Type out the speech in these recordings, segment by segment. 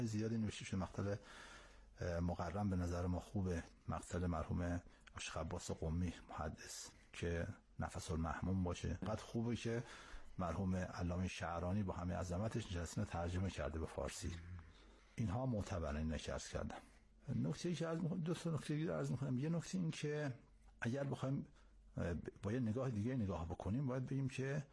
زیادی نوشته شده. مقتل مقرم به نظر ما خوبه، مقتل مرحوم شیخ عباس قمی محدث که نفس المحموم باشه. بعد خوبه که مرحوم علامه شعرانی با همه عظمتش نشسته ترجمه کرده به فارسی. اینها معتبرن. این نکرد کردم. نکته‌ای که دو تا نکته دیگه عرض می‌کنم. یه نکته این که اگر بخوایم با یه نگاه دیگه نگاه بکنیم، باید بگیم که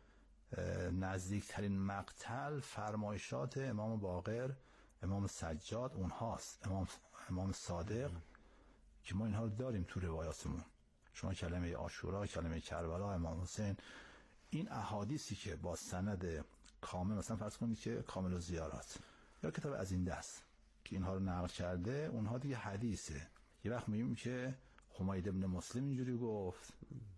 نزدیکترین مقتل فرمایشات امام باقر، امام سجاد اونهاست، امام صادق، که ما اینها رو داریم تو روایاتمون. شما کلمه عاشورا، کلمه کربلا، امام حسین، این احادیثی که با سند کامل، مثلا فرض کنید که کامل الزیارات یا کتاب از این دست که اینها رو نقل کرده، اونها دیگه حدیثه. یه وقت میگیم که حمید ابن مسلم اینجوری گفت،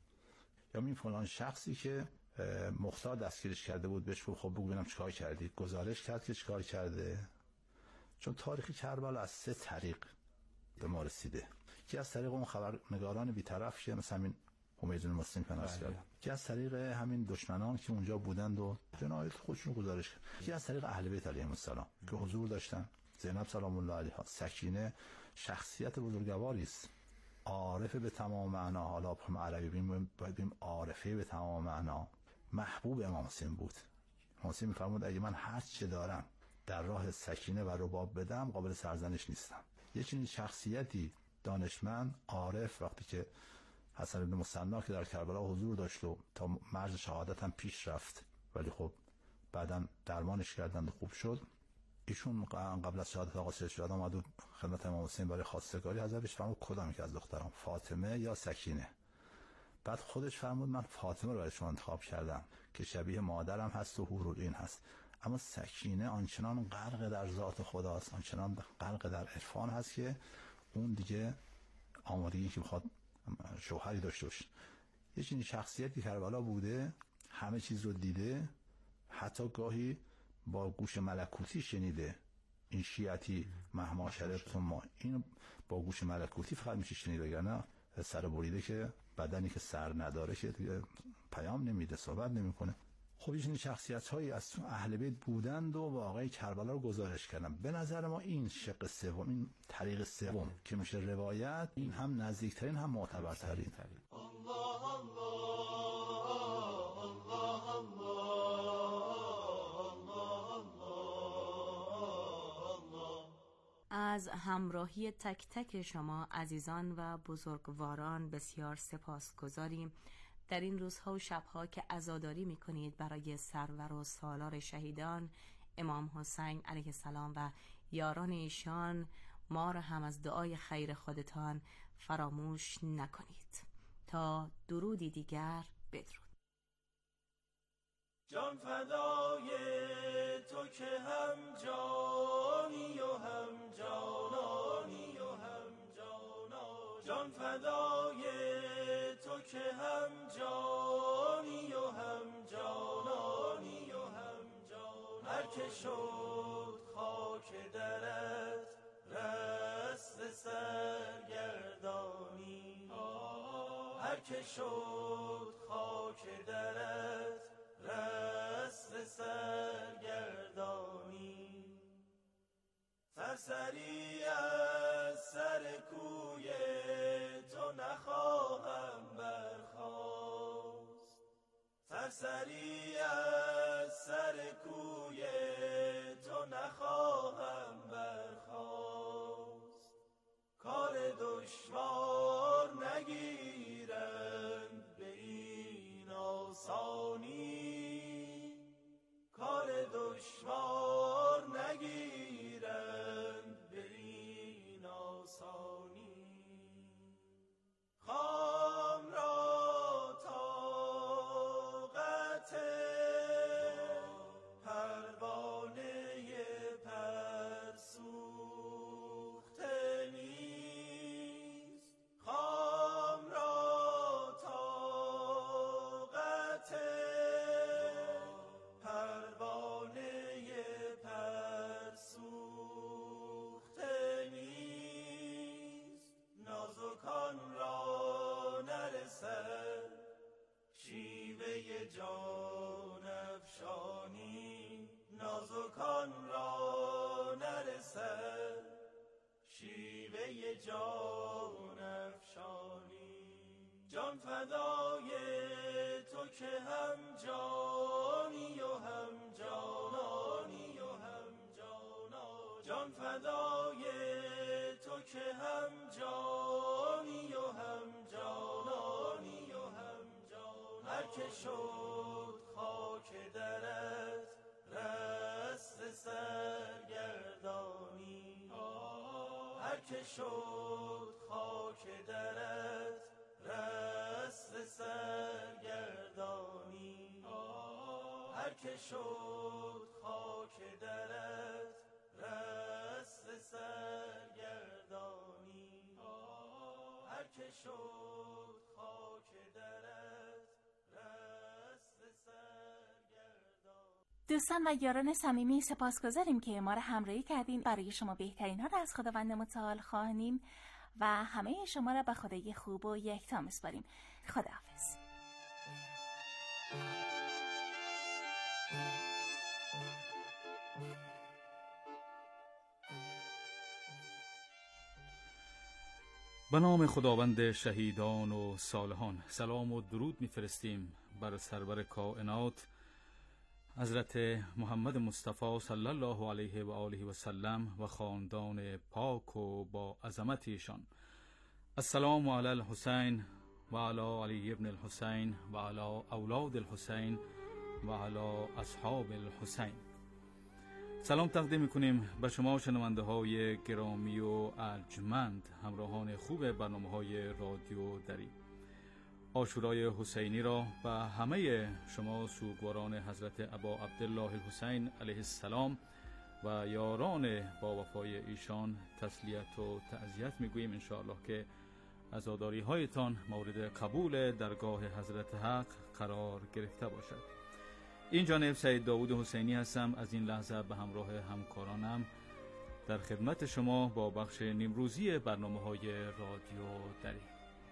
یا میگیم فلان شخصی که مختار دستگیرش کرده بود، بهش گفت خب بگو ببینم چیکار کردی، گزارش کرد که چیکار کرده. چون تاریخ کربلا از 3 طریق به ما رسیده، که از طریق اون خبرنگاران بی‌طرف که مثلا همین حمید بن مسلم پناس کرد، که از طریق همین دشمنان که اونجا بودند و جنایت خودشون گزارش کرد، که از طریق اهل بیت علیهم السلام که حضور داشتن. زینب سلام الله علیها، سکینه شخصیت بزرگواری است، عارف به تمام معنا. حالا هم عربی باید بیم عارفه به تمام معنا. محبوب امام حسین بود. امام حسین می‌فرمود اگه من هر چه دارم در راه سکینه و رباب بدم، قابل سرزنش نیستم. یه چنین شخصیتی دانشمند، عارف، وقتی که حسن بن مثنا که در کربلا حضور داشت و تا مرز شهادت هم پیش رفت، ولی خب بعداً درمانش کردند و خوب شد، ایشون قبل از شهادت آقا سید شهدا اومد خدمت امام حسین برای خواستگاری. حضرتش فرمود کدام یک از دخترام، فاطمه یا سکینه؟ بعد خودش فرمود من فاطمه رو برای شما انتخاب کردم که شبیه مادرم هست و حورالعین هست، اما سکینه آنچنان غرق در ذات خداست، آنچنان غرق در عرفان هست که اون دیگه آمادگی که بخواد شوهری داشته باشه. یه چنین شخصیتی کربلا بوده، همه چیز رو دیده، حتی گاهی با گوش ملکوتی شنیده. این شیعتی مهما شربتم ما، این با گوش ملکوتی فقط میشه شنیده، یعنی سر بریده که بدنی که سر نداره که پیام نمیده، صحبت نمیکنه. خب این شخصیت‌هایی از اهل بیت بودند و واقعی کربلا رو گزارش کردن. به نظر ما این شق سوم، این طریق سوم که میشه روایت، این هم نزدیکترین هم معتبرترین. الله الله الله الله. از همراهی تک تک شما عزیزان و بزرگواران بسیار سپاسگزاریم. در این روزها و شبها که عزاداری می‌کنید برای سرور و سالار شهیدان امام حسین علیه السلام و یاران ایشان، ما را هم از دعای خیر خودتان فراموش نکنید. تا درودی دیگر، بدرود. جان فدای تو که هم جانی و هم جانانی و هم جانا، جان فدای تو که هم جانی و هم جانانی و هم جانا. هر که شد خاک درت رست سرگردانی، هر که شد خاک درت رست سرگردانی. سرسری از سر کوی تو نخواهم برخاست، سرسری از سر کوی تو نخواهم برخاست. کار دشوار نگیرند به این آسانی، کار دشوار نگیرند به این آسانی. خام را طاقت پروانه پر جان افشانی. جان فدای تو که هم جانی و هم جانانی و هم جانا. جان فدای تو که هم جانی و هم جانانی و هم جانا. هر که شد خاک درت رست سرگردانی. هر که شد خاک درت رست سرگردانی. هر که شد خاک درت رست سرگردانی. هر که شد خاک درت رست سرگردانی. دوستان و یاران صمیمی، سپاسگزاریم که ما را همراهی کردین. برای شما بهترین ها را از خداوند متعال خواهیم و همه شما را به خدای خوب و یکتا میسپاریم. خداحافظ. به نام خداوند شهیدان و صالحان. سلام و درود میفرستیم بر سرور کائنات حضرت محمد مصطفی صلی الله علیه و آله و سلم و خاندان پاک و با عظمت ایشان. السلام علی الحسین و علی علی ابن الحسین و علی اولاد الحسین و علی اصحاب الحسین. سلام تقدیم میکنیم به شما شنونده های گرامی و ارجمند، همراهان خوب برنامه های رادیو دری. عاشورای حسینی را و همه شما سوگواران حضرت ابا عبدالله الحسین علیه السلام و یاران با وفای ایشان تسلیت و تعزیت میگوییم. انشاءالله که عزاداری هایتان مورد قبول درگاه حضرت حق قرار گرفته باشد. این جانب سید داوود حسینی هستم. از این لحظه به همراه همکارانم در خدمت شما با بخش نیمروزی برنامه های رادیو دری.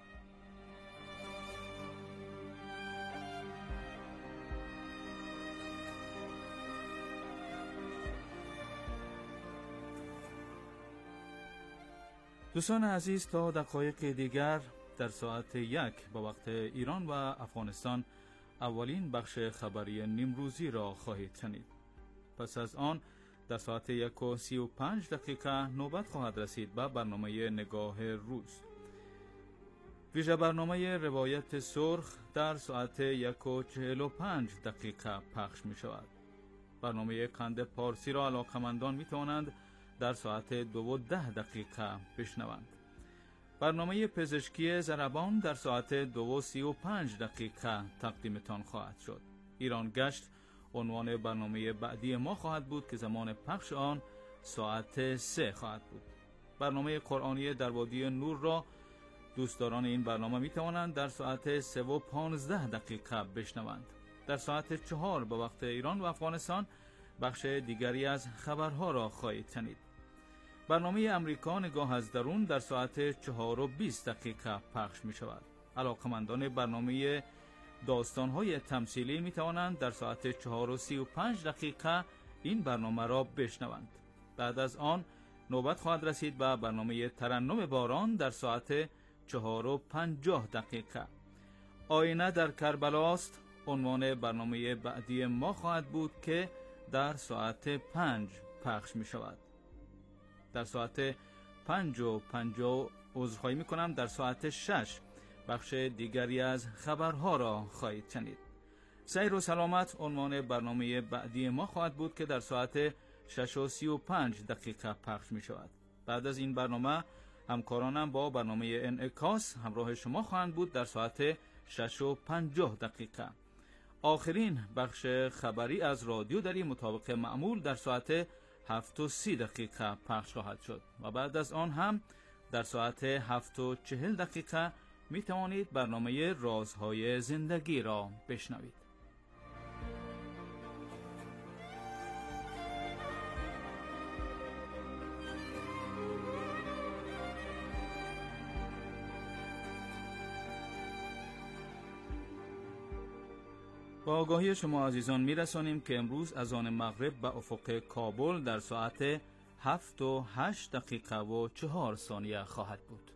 دوستان عزیز، تا دقایق دیگر در ساعت 1 به وقت ایران و افغانستان اولین بخش خبری نیمروزی را خواهید شنید. پس از آن در ساعت 1:35 نوبت خواهد رسید به برنامه نگاه روز. ویژه برنامه روایت سرخ در ساعت 1:45 پخش می شود. برنامه قند پارسی را علاقمندان می توانند در ساعت 2:10 بشنوند. برنامه پزشکی ضربان در ساعت 2:35 تقدیمتان خواهد شد. ایران گشت عنوان برنامه بعدی ما خواهد بود که زمان پخش آن ساعت 3 خواهد بود. برنامه قرآنی در وادی نور را دوستداران این برنامه می توانند در ساعت 3:15 بشنوند. در ساعت 4 به وقت ایران و افغانستان بخش دیگری از خبرها را خواهید شنید. برنامه امریکا نگاه از درون در ساعت 4:20 پخش می شود. علاقمندان برنامه داستان‌های تمثیلی می توانند در ساعت 4:35 این برنامه را بشنوند. بعد از آن نوبت خواهد رسید به برنامه ترنم باران در ساعت 4:50. آینه در کربلاست عنوان برنامه بعدی ما خواهد بود که در ساعت 5 پخش می شود. در ساعت 5:50 عذرخواهی می کنم، در ساعت 6 بخش دیگری از خبرها را خواهید شنید. سیر و سلامت عنوان برنامه بعدی ما خواهد بود که در ساعت 6:35 پخش می شود. بعد از این برنامه همکارانم با برنامه انعکاس همراه شما خواهند بود در ساعت 6:50. آخرین بخش خبری از رادیو دری مطابق معمول در ساعت 7:30 پخش خواهد شد و بعد از آن هم در ساعت 7:40 می توانید برنامه رازهای زندگی را بشنوید. با آگاهی شما عزیزان می رسانیم که امروز اذان مغرب به افق کابل در ساعت 7 و 8 دقیقه و 4 ثانیه خواهد بود.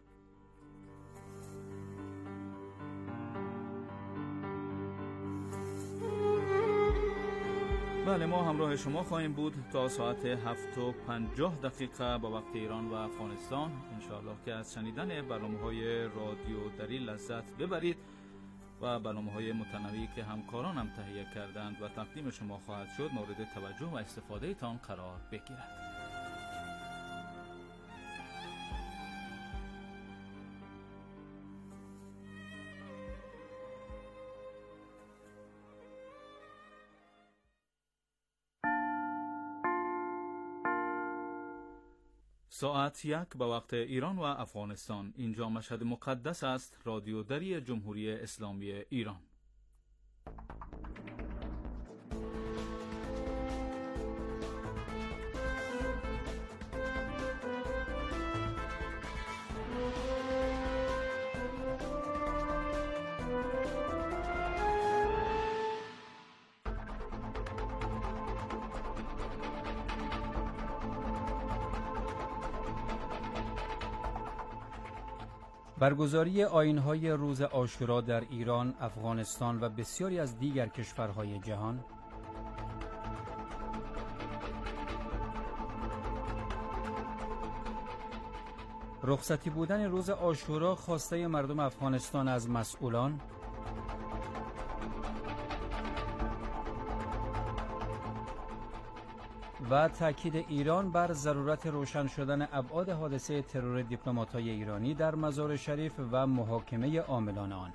بله، ما همراه شما خواهیم بود تا ساعت 7 و 50 دقیقه با وقت ایران و افغانستان. انشاءالله که از شنیدن برنامه‌های رادیو دری لذت ببرید و برنامه‌های متنوعی که همکارانم تهیه کردند و تقدیم شما خواهد شد مورد توجه و استفاده تان قرار بگیرد. ساعت 1 به وقت ایران و افغانستان. اینجا مشهد مقدس است، رادیو دری جمهوری اسلامی ایران. برگزاری آیین‌های روز عاشورا در ایران، افغانستان و بسیاری از دیگر کشورهای جهان، رخصتی بودن روز عاشورا خواسته مردم افغانستان از مسئولان، و تاکید ایران بر ضرورت روشن شدن ابعاد حادثه ترور دیپلمات‌های ایرانی در مزار شریف و محاکمه عاملان آن.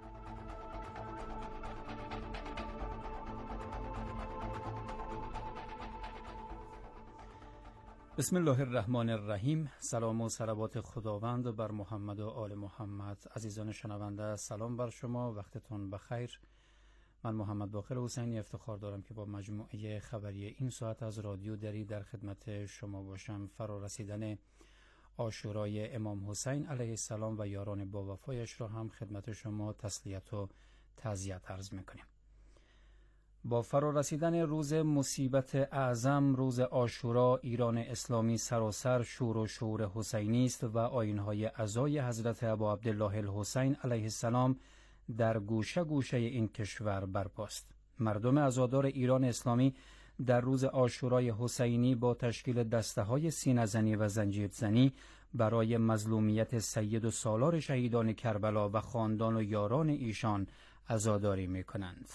بسم الله الرحمن الرحیم. سلام و صلوات خداوند بر محمد و آل محمد. عزیزان شنونده، سلام بر شما، وقتتون بخیر. من محمد باقر حسینی افتخار دارم که با مجموعه خبری این ساعت از رادیو دری در خدمت شما باشم. فرا رسیدن عاشورای امام حسین علیه السلام و یاران با وفایش را هم خدمت شما تسلیت و تعزیت عرض می‌کنیم. با فرا رسیدن روز مصیبت اعظم، روز عاشورا، ایران اسلامی سراسر شور و شعور حسینی است و آیین‌های عزای حضرت ابا عبدالله الحسین علیه السلام در گوشه گوشه این کشور برپاست. مردم عزادار ایران اسلامی در روز عاشورای حسینی با تشکیل دسته‌های سینه‌زنی و زنجیرزنی برای مظلومیت سید و سالار شهیدان کربلا و خاندان و یاران ایشان عزاداری می‌کنند.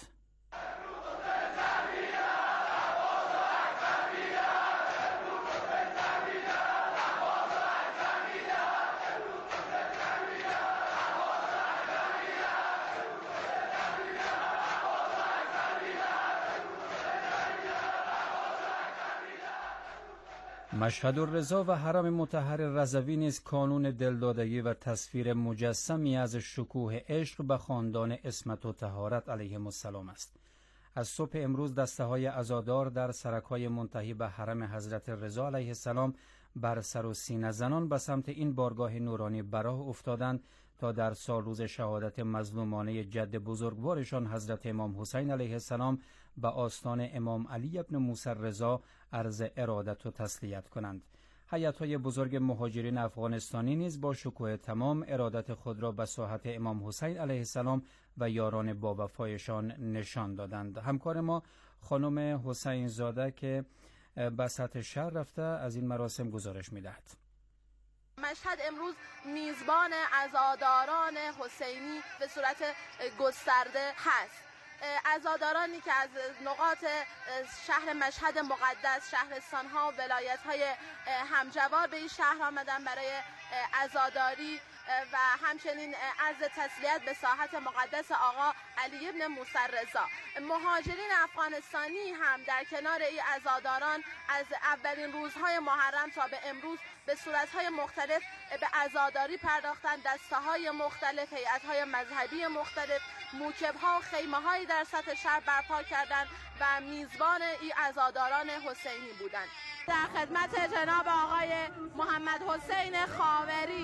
مشهد الرضا و حرم مطهر رضوی نیز کانون دلدادگی و تصویر مجسمی از شکوه عشق به خاندان عصمت و طهارت علیهم السلام است. از صبح امروز دسته‌های عزادار در سرک‌های منتهی به حرم حضرت رضا علیه السلام بر سر و سینه زنان به سمت این بارگاه نورانی براه افتادند تا در سال روز شهادت مظلومانه جد بزرگوارشان حضرت امام حسین علیه السلام به آستان امام علی ابن موسی رضا عرض ارادت و تسلیت کنند. هیئت‌های بزرگ مهاجرین افغانستانی نیز با شکوه تمام ارادت خود را به ساحت امام حسین علیه السلام و یاران با وفایشان نشان دادند. همکار ما خانم حسین زاده که به سطح شهر رفته از این مراسم گزارش می‌دهد. مشهد امروز میزبان عزاداران حسینی به صورت گسترده هست. عزادارانی که از نقاط شهر مشهد مقدس، شهرستان‌ها و ولایت‌های همجوار به این شهر آمدن برای عزاداری و همچنین عرض تسلیت به ساحت مقدس آقا علی ابن موسی رضا. مهاجرین افغانستانی هم در کنار این عزاداران از اولین روزهای محرم تا به امروز به صورت‌های مختلف به عزاداری پرداختند. دسته‌های مختلف، هیئت‌های مذهبی مختلف، موکب‌ها و خیمه‌هایی در سطح شهر برپا کردند و میزبان این عزاداران حسینی بودند. در خدمت جناب آقای محمد حسین خاوری،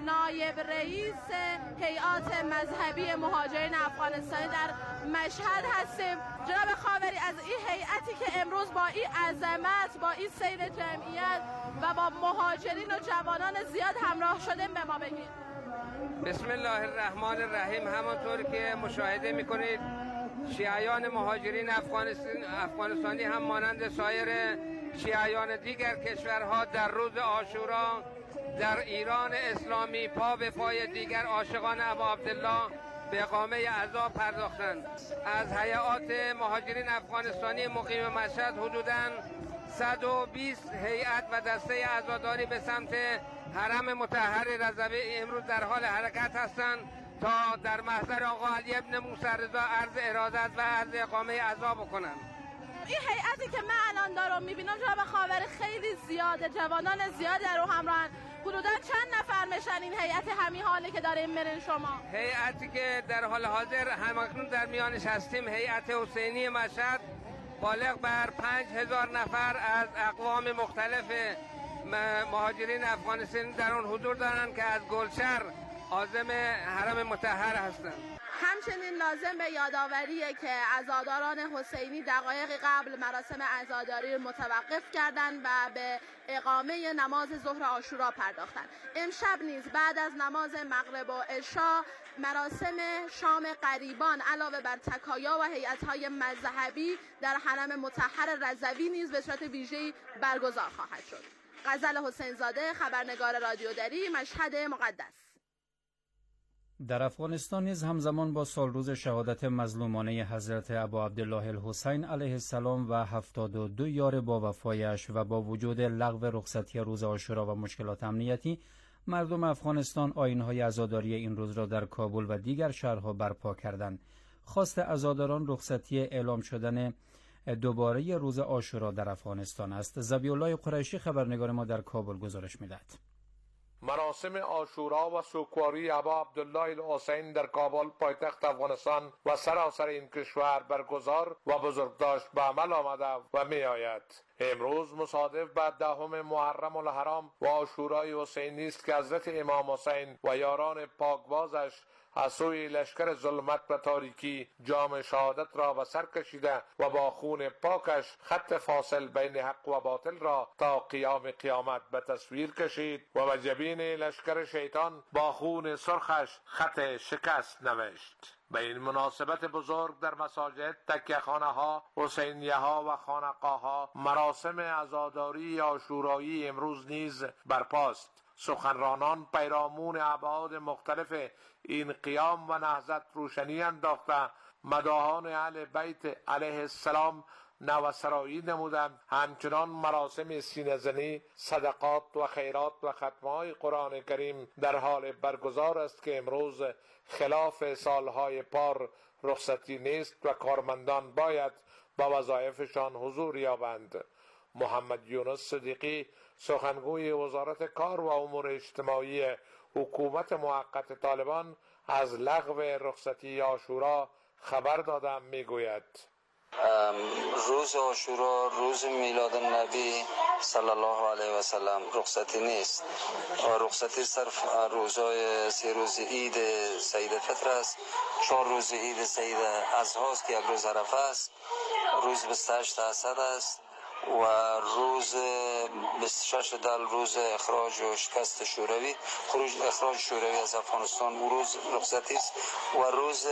نایب رئیس هیئات مذهبی مهاجرین افغانستانی در مشهد هستیم. جناب خاوری، از این هیئتی که امروز با این عظمت، با این سیر جمعیت و با مهاجرین و جوانان زیاد همراه شدیم به ما بگید. بسم الله الرحمن الرحیم. همانطور که مشاهده میکنید شیعیان مهاجرین افغانستانی هم مانند سایر شیعیان دیگر کشورها در روز عاشورا در ایران اسلامی پا به پای دیگر عاشقان ابا عبدالله به اقامه عزا پرداختند. از هیئات مهاجرین افغانستانی مقیم مشهد حدوداً 120 هیئت و دسته عزاداری به سمت حرم مطهر رضوی امروز در حال حرکت هستند تا در محضر آقا علی ابن موسی رضا عرض ارادت و عرض اقامه عزا بکنند. این هیئتی که من الان دارم میبینم جناب خاوری خیلی زیاده، جوانان زیادی رو همراهن. حدوداً چند نفر میشن این هیئت همین حالی که داریم میرین شما؟ هیئتی که در حال حاضر همکنون در میانش هستیم هیئت حسینی مشهد بالغ بر 5000 نفر از اقوام مختلف مهاجرین افغانستانی در آن حضور دارند که از گلشهر عازم حرم مطهر هستند. همچنین لازم به یادآوریه که عزاداران حسینی دقایق قبل مراسم عزاداری متوقف کردند و به اقامه نماز ظهر عاشورا پرداختند. امشب نیز بعد از نماز مغرب و عشا مراسم شام غریبان علاوه بر تکایا و هیئت‌های مذهبی در حرم مطهر رضوی نیز به صورت ویژه‌ای برگزار خواهد شد. غزل حسین زاده، خبرنگار رادیو دری، مشهد مقدس. در افغانستان نیز همزمان با سالروز شهادت مظلومانه حضرت ابا عبدالله الحسین علیه السلام و 72 یار با وفایش و با وجود لغو رخصتی روز عاشورا و مشکلات امنیتی، مردم افغانستان آیین‌های عزاداری این روز را در کابل و دیگر شهرها برپا کردند. خواست عزاداران رخصتی اعلام شدن دوباره روز عاشورا در افغانستان است. ذبیح‌الله قریشی خبرنگار ما در کابل گزارش می‌دهد. مراسم عاشورا و سوگواری ابا عبدالله الحسین در کابل پایتخت افغانستان و سراسر این کشور برگزار و بزرگداشت به عمل آمده و می آید. امروز مصادف به 10 محرم الحرام و عاشورای حسینی است که حضرت امام حسین و یاران پاکبازش از سوی لشکر ظلمت و تاریکی جام شهادت را به سر کشیده و با خون پاکش خط فاصل بین حق و باطل را تا قیام قیامت به تصویر کشید و به جبین لشکر شیطان با خون سرخش خط شکست نوشت. به این مناسبت بزرگ در مساجد، تکیه‌خانه ها، حسینیه ها و خانقاه ها مراسم عزاداری عاشورایی امروز نیز برپاست. سخنرانان پیرامون ابعاد مختلف این قیام و نهضت روشنی انداخته مداحان اهل بیت علیه السلام نوسرایی نمودند. همچنان مراسم سینه‌زنی، صدقات و خیرات و ختم‌های قرآن کریم در حال برگزار است که امروز خلاف سالهای پار رخصتی نیست و کارمندان باید با وظایفشان حضور یابند. محمد یونس صدیقی سخنگوی وزارت کار و امور اجتماعی حکومت موقت طالبان از لغو رخصتی عاشورا خبر داده میگوید: روز عاشورا روز میلاد النبی صلی الله علیه و سلم رخصتی نیست و رخصتی صرف روزهای 3 روز عید سید فطر است، 4 روز عید سید اضحی است که 1 روز عرفه است، روز 28 اسد است و روز 26 دل روز اخراج و شکست شوروی، اخراج شوروی از افغانستان و روز رخصتی است و روز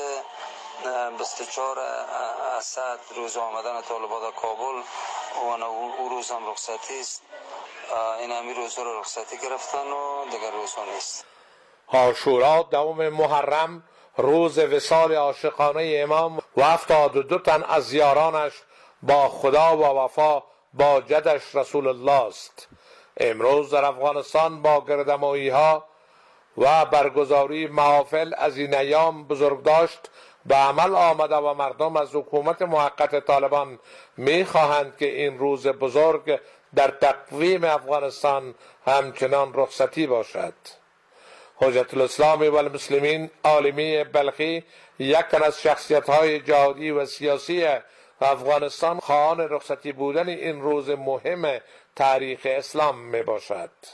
24 اسد روز آمدن طالبان در کابل و او روز هم رخصتی است. این همین روزها رو رخصتی گرفتن و دیگر روزها نیست. عاشورا 10 محرم روز وصال عاشقانه امام و 72 تن از یارانش با خدا و وفا با جدش رسول الله است. امروز در افغانستان با گردمایی ها و برگزاری محافل از این ایام بزرگداشت به عمل آمده و مردم از حکومت موقت طالبان می خواهند که این روز بزرگ در تقویم افغانستان همچنان رخصتی باشد. حجت الاسلام و المسلمین عالمی بلخی، یک تن از شخصیت‌های جهادی و سیاسی افغانستان، خواهان رخصتی بودن این روز مهم تاریخ اسلام می باشد.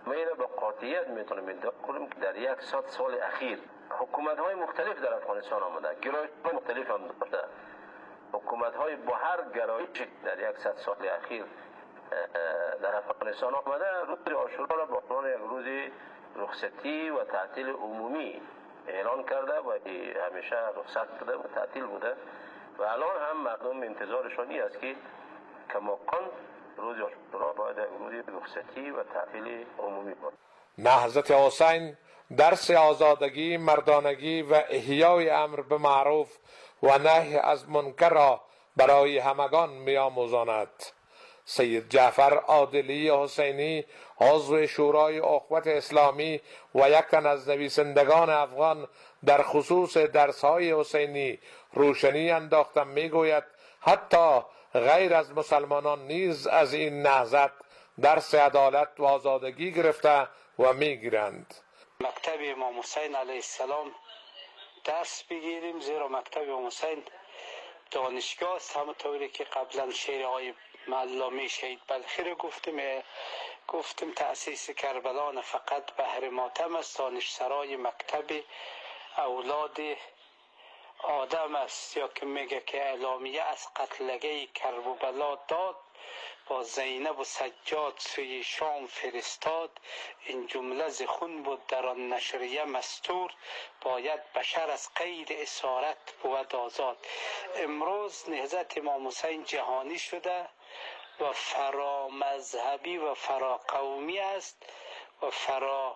ما این با قاطعیت میتونیم ادعا کنیم که در 100 سال اخیر حکومت‌های مختلف در افغانستان آمده، گرایش‌های مختلف هم داشته. حکومت‌های با هر گرایشی در 100 سال اخیر در افغانستان آمده، روز عاشورا را به عنوان یک روز رخصتی و تعطیل عمومی اعلان کرده و همیشه رخصت بوده و تعطیل بوده و الان هم مردم انتظارشان این است که کماکان روز عاشورا باید یک روز رخصتی و تعطیل عمومی بود. نهضت حسین درس آزادگی، مردانگی و احیای امر به معروف و نهی از منکر را برای همگان می‌آموزاند. سید جعفر عادلی حسینی، عضو شورای اخوت اسلامی و یک تن از نویسندگان افغان، در خصوص درس‌های حسینی روشنی انداخته می‌گوید حتی غیر از مسلمانان نیز از این نهضت درس عدالت و آزادگی گرفته و می‌گیرند. مکتب امام حسین علیه السلام درس بگیریم، زیرا مکتب امام حسین دانشگاه است، همونطوری که قبلا شعرهای علامه شهید بلخی رو گفتم تأسیس کربلا نه فقط بهر ماتم است، دانشسرای مکتب اولاد آدم است، یا که میگه که اعلامیه از قتلگه کربلا داد، با زینب و سجاد سوی شام فرستاد، این جمله ز خون بود در آن نشریه مستور، باید بشر از قید اسارت بود آزاد. امروز نهضت امام حسین جهانی شده و فرا مذهبی و فرا قومی است و فرا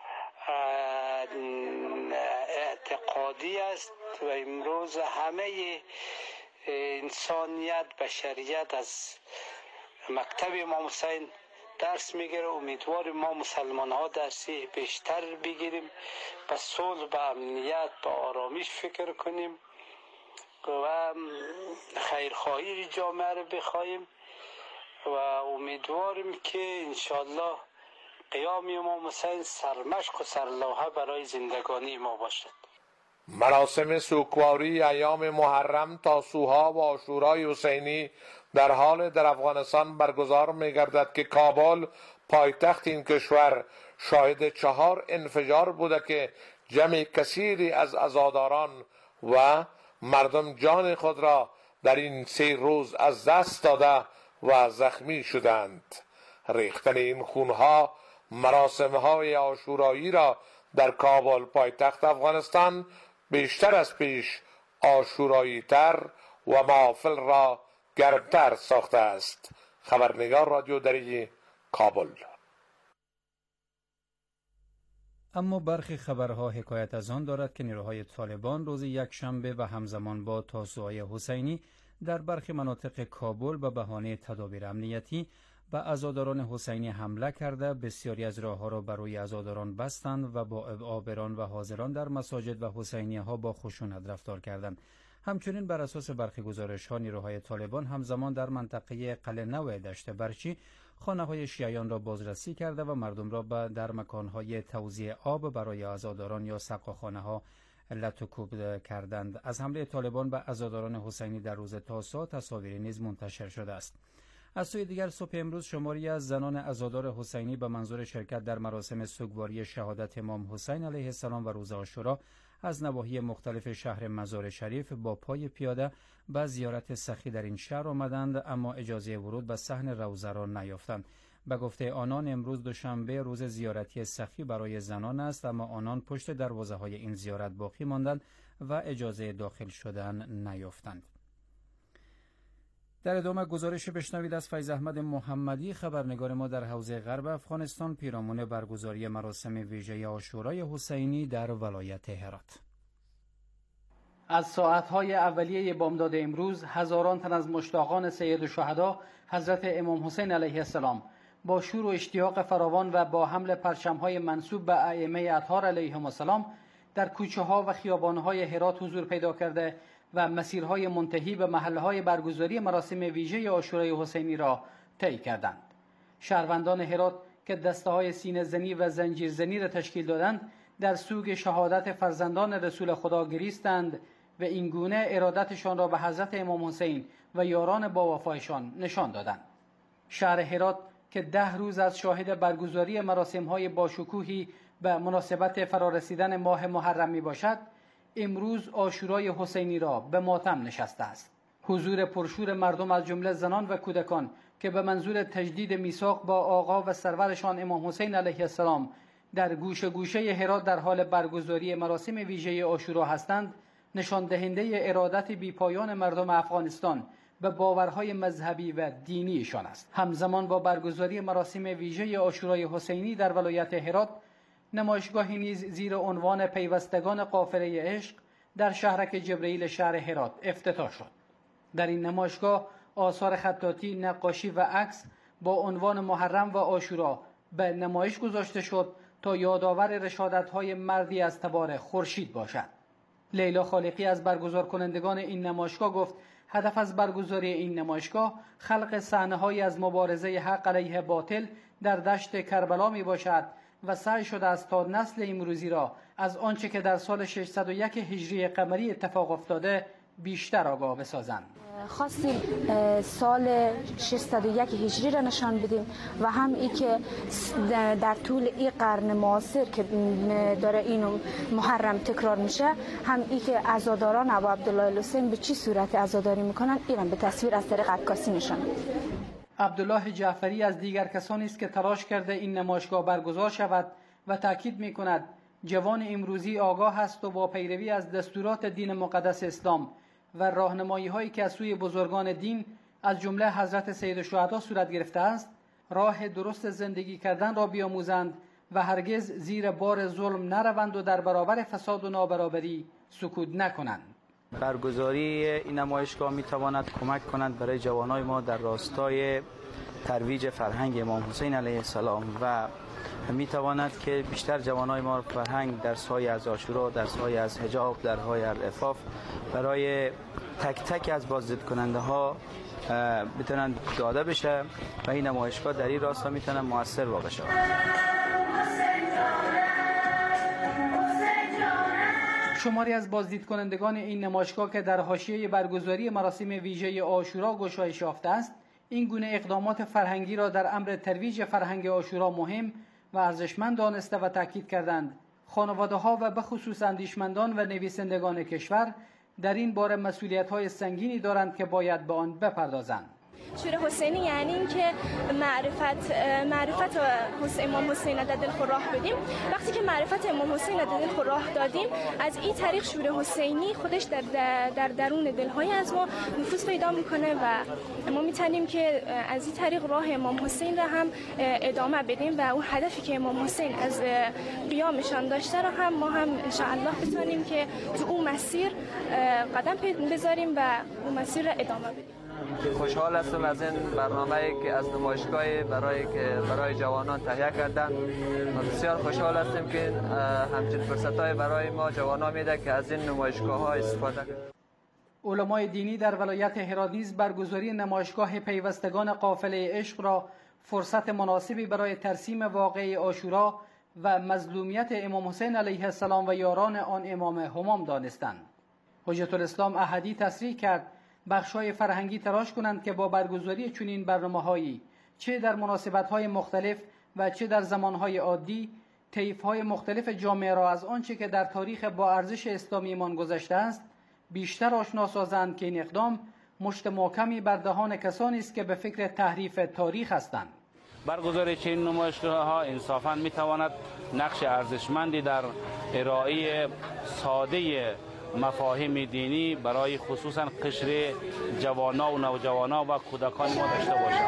اعتقادی است و امروز همه انسانیت بشریت از مکتب امام حسین درس میگیره. امیدواریم ما مسلمان ها درسی بیشتر بگیریم، به صلح، به امنیت، به آرامش فکر کنیم و خیرخواهی جامعه رو بخواهیم و امیدواریم که انشالله قیام امام حسین سرمشق و سرلوحه برای زندگانی ما باشد. مراسم سوگواری ایام محرم، تاسوعا و عاشورای حسینی در حال در افغانستان برگزار می گردد که کابل پایتخت این کشور شاهد 4 انفجار بوده که جمع کثیری از عزاداران و مردم جان خود را در این 3 روز از دست داده و زخمی شدند. ریختن این خونها مراسم‌های عاشورایی را در کابل پایتخت افغانستان بیشتر از پیش عاشورایی تر و محافل را گرمتر ساخته است. خبرنگار رادیو دری، کابل. اما برخی خبرها حکایت از آن دارد که نیروهای طالبان روز یکشنبه و همزمان با تاسوعای حسینی در برخی مناطق کابل به بهانه تدابیر امنیتی به عزاداران حسینی حمله کرده، بسیاری از راه‌ها را برای عزاداران بستند و با عابران و حاضران در مساجد و حسینیه‌ها با خشونت رفتار کردند. همچنین بر اساس برخی گزارش‌ها نیروهای طالبان همزمان در منطقه قلعه نو دشت برچی خانه‌های شیعیان را بازرسی کرده و مردم را در مکان‌های توزیع آب برای عزاداران یا سقاخانه‌ها لطوکوب کردند. از حمله طالبان به عزاداران حسینی در روز تاسوعا تصاویری نیز منتشر شده است. از سوی دیگر صبح امروز شماری از زنان عزادار حسینی به منظور شرکت در مراسم سوگواری شهادت امام حسین علیه السلام و روز عاشورا از نواحی مختلف شهر مزار شریف با پای پیاده به زیارت سخی در این شهر آمدند، اما اجازه ورود به صحن روضه را نیافتند. به گفته آنان امروز دوشنبه روز زیارتی سخی برای زنان است، اما آنان پشت دروازه های این زیارت باقی ماندند و اجازه داخل شدن نیافتند. در ادامه گزارش بشنوید از فیض احمد محمدی، خبرنگار ما در حوزه غرب افغانستان، پیرامون برگزاری مراسم ویژه عاشورای حسینی در ولایت هرات. از ساعتهای اولیه بامداد امروز هزاران تن از مشتاقان سید الشهدا حضرت امام حسین علیه السلام با شور و اشتیاق فراوان و با حمل پرچم‌های منسوب به ائمه اطهار علیهم السلام در کوچه‌ها و خیابان‌های هرات حضور پیدا کرده و مسیرهای منتهی به محلهای برگزاری مراسم ویژه عاشورای حسینی را طی کردند. شهروندان هرات که دسته‌های سینه زنی و زنجیر زنی را تشکیل دادند در سوگ شهادت فرزندان رسول خدا گریستند و این گونه ارادتشان را به حضرت امام حسین و یاران با وفایشان نشان دادند. شهر هرات که 10 روز از شاهد برگزاری مراسم‌های باشکوهی به مناسبت فرارسیدن ماه محرم می باشد، امروز عاشورای حسینی را به ماتم نشسته است. حضور پرشور مردم از جمله زنان و کودکان که به منظور تجدید میثاق با آقا و سرورشان امام حسین علیه السلام در گوشه گوشه هرات در حال برگزاری مراسم ویژه عاشورا هستند، نشان دهنده ارادت بیپایان مردم افغانستان به باورهای مذهبی و دینیشان است. همزمان با برگزاری مراسم ویژه عاشورای حسینی در ولایت هرات، نمایشگاهی نیز زیر عنوان پیوستگان قافله عشق در شهرک جبرئیل شهر هرات افتتاح شد. در این نمایشگاه آثار خطاطی، نقاشی و عکس با عنوان محرم و عاشورا به نمایش گذاشته شد تا یادآور رشادت‌های مردی از تبار خورشید باشد. لیلا خالقی از برگزار کنندگان این نمایشگاه گفت هدف از برگزاری این نمایشگاه خلق صحنه‌هایی از مبارزه حق علیه باطل در دشت کربلا می باشد و سعی شده است تا نسل امروزی را از آنچه که در سال 601 هجری قمری اتفاق افتاده بیشتر آگاه بسازند. خواستیم سال 601 هجری را نشان بدیم و هم ای که در طول این قرن معاصر که داره اینو محرم تکرار میشه، هم ای که عزاداران ابا عبدالله الحسین به چی صورت عزاداری میکنن، ایران به تصویر از طریق عکاسی نشان بدیم. عبدالله جعفری از دیگر کسانی است که تلاش کرده این نمایشگاه برگزار شود و تاکید میکند جوان امروزی آگاه است و با پیروی از دستورات دین مقدس اسلام و راهنمایی هایی که از سوی بزرگان دین از جمله حضرت سید الشهدا صورت گرفته است، راه درست زندگی کردن را بیاموزند و هرگز زیر بار ظلم نروند و در برابر فساد و نابرابری سکوت نکنند. برگزاری این نمایشگاه میتواند کمک کنند برای جوانای ما در راستای ترویج فرهنگ امام حسین علیه السلام و میتواند که بیشتر جوانای ما فرهنگ در سایه از عاشورا، در سایه از حجاب، در سایه از عفاف برای تک تک از بازدید کننده ها بتونن داده بشه و این نمایشگاه در این راستا میتونه موثر واقع شود. شماری از بازدید کنندگان این نمایشگاه که در حاشیه برگزاری مراسم ویژه عاشورا گشایش یافته است، این گونه اقدامات فرهنگی را در امر ترویج فرهنگ عاشورا مهم و ارزشمند دانسته و تاکید کردند. خانواده‌ها و به خصوص اندیشمندان و نویسندگان کشور در این باره مسئولیت‌های سنگینی دارند که باید به آن بپردازند. عاشور حسینی یعنی این که معرفت امام حسین در دل خود راه بدیم. وقتی که معرفت امام حسین در دل خود راه دادیم، از این طریق شور حسینی خودش در درون دل‌های از ما نفوذ پیدا میکنه و ما میتونیم که از این طریق راه امام حسین را هم ادامه بدیم و اون هدفی که امام حسین از قیامشان داشته را هم ما هم ان شاء الله بتونیم که تو اون مسیر قدم بذاریم و اون مسیر را ادامه بدیم. خوشحال هستم از این برنامه‌ای که از نمایشگاه برای جوانان تهیه کردن و بسیار خوشحال هستیم که همچین فرصت‌های برای ما جوانان میده که از این نمایشگاه‌ها استفاده کنیم. علمای دینی در ولایت هرات نیز برگزاری نمایشگاه پیوستگان قافله عشق را فرصت مناسبی برای ترسیم واقعه عاشورا و مظلومیت امام حسین علیه السلام و یاران آن امام همام دانستند. حجت الاسلام احدی تصریح کرد بخش‌های فرهنگی تلاش کنند که با برگزاری چنین برنامه‌هایی چه در مناسبت‌های مختلف و چه در زمان‌های عادی طیف‌های مختلف جامعه را از آنچه که در تاریخ با ارزش اسلامیمان گذشته است بیشتر آشنا سازند که این اقدام مشت محکمی بر دهان کسانی است که به فکر تحریف تاریخ هستند. برگزاری چنین نمایشگاه‌ها انصافاً می‌تواند نقش ارزشمندی در ارائه ساده مفاهیم دینی برای خصوصاً قشر جوانا و نوجوانا و کودکان ما داشته باشد.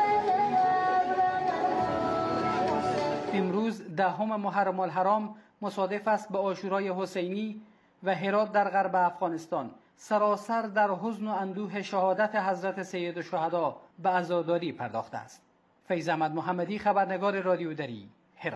امروز 10 محرم الحرام مصادف است به عاشورای حسینی و هرات در غرب افغانستان سراسر در حزن و اندوه شهادت حضرت سید الشهدا به عزاداری پرداخته است. فیض احمد محمدی، خبرنگار رادیو دری، هرات.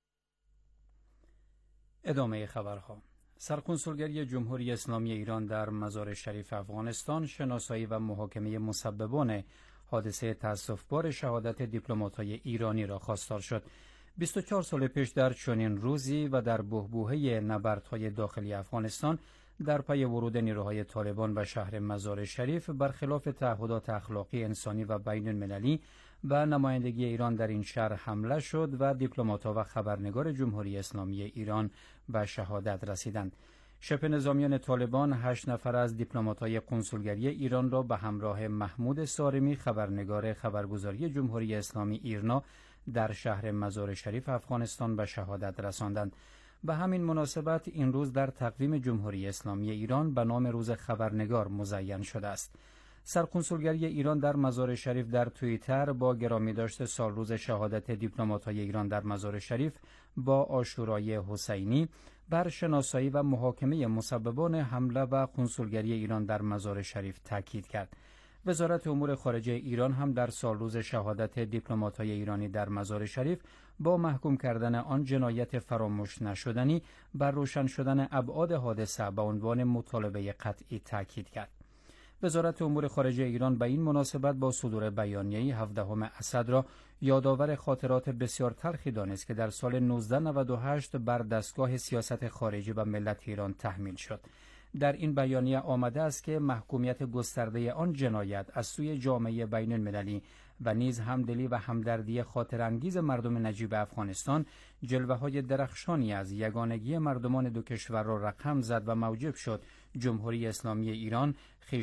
ادامه خبرها. سرکنسولگری جمهوری اسلامی ایران در مزار شریف افغانستان شناسایی و محاکمه مسببان حادثه تأسف‌بار شهادت دیپلمات‌های ایرانی را خواستار شد. 24 سال پیش در چنین روزی و در بحبوحه نبردهای داخلی افغانستان در پی ورود نیروهای طالبان به شهر مزار شریف برخلاف تعهدات اخلاقی، انسانی و بین المللی به نمایندگی ایران در این شهر حمله شد و دیپلمات‌ها و خبرنگار جمهوری اسلامی ایران به شهادت رسیدند. شبه نظامیان طالبان 8 نفر از دیپلمات‌های قنسولگری ایران را به همراه محمود سارمی، خبرنگار خبرگزاری جمهوری اسلامی ایرنا، در شهر مزار شریف افغانستان به شهادت رساندند. به همین مناسبت این روز در تقویم جمهوری اسلامی ایران به نام روز خبرنگار مزین شده است. سرقنسولگری ایران در مزار شریف در توییتر با گرامی داشت سال روز شهادت دیپلمات‌های ایران در مزار شریف با عاشورای حسینی بر شناسایی و محاکمه مسببان حمله و قنسولگری ایران در مزار شریف تاکید کرد. وزارت امور خارجه ایران هم در سال روز شهادت دیپلمات‌های ایرانی در مزار شریف با محکوم کردن آن جنایت فراموش نشدنی بر روشن شدن ابعاد حادثه به عنوان مطالبه قطعی تاکید کرد. وزارت امور خارجه ایران به این مناسبت با صدور بیانیه‌ای 17 اسد را یادآور خاطرات بسیار تلخی دانست که در سال 1998 بر دستگاه سیاست خارجی و ملت ایران تحمیل شد. در این بیانیه آمده است که محکومیت گسترده آن جنایت از سوی جامعه بین المللی و نیز همدلی و همدردی خاطرانگیز مردم نجیب افغانستان جلوه‌های درخشانی از یگانگی مردمان دو کشور را رقم زد و موجب شد جمهوری اسلامی ایران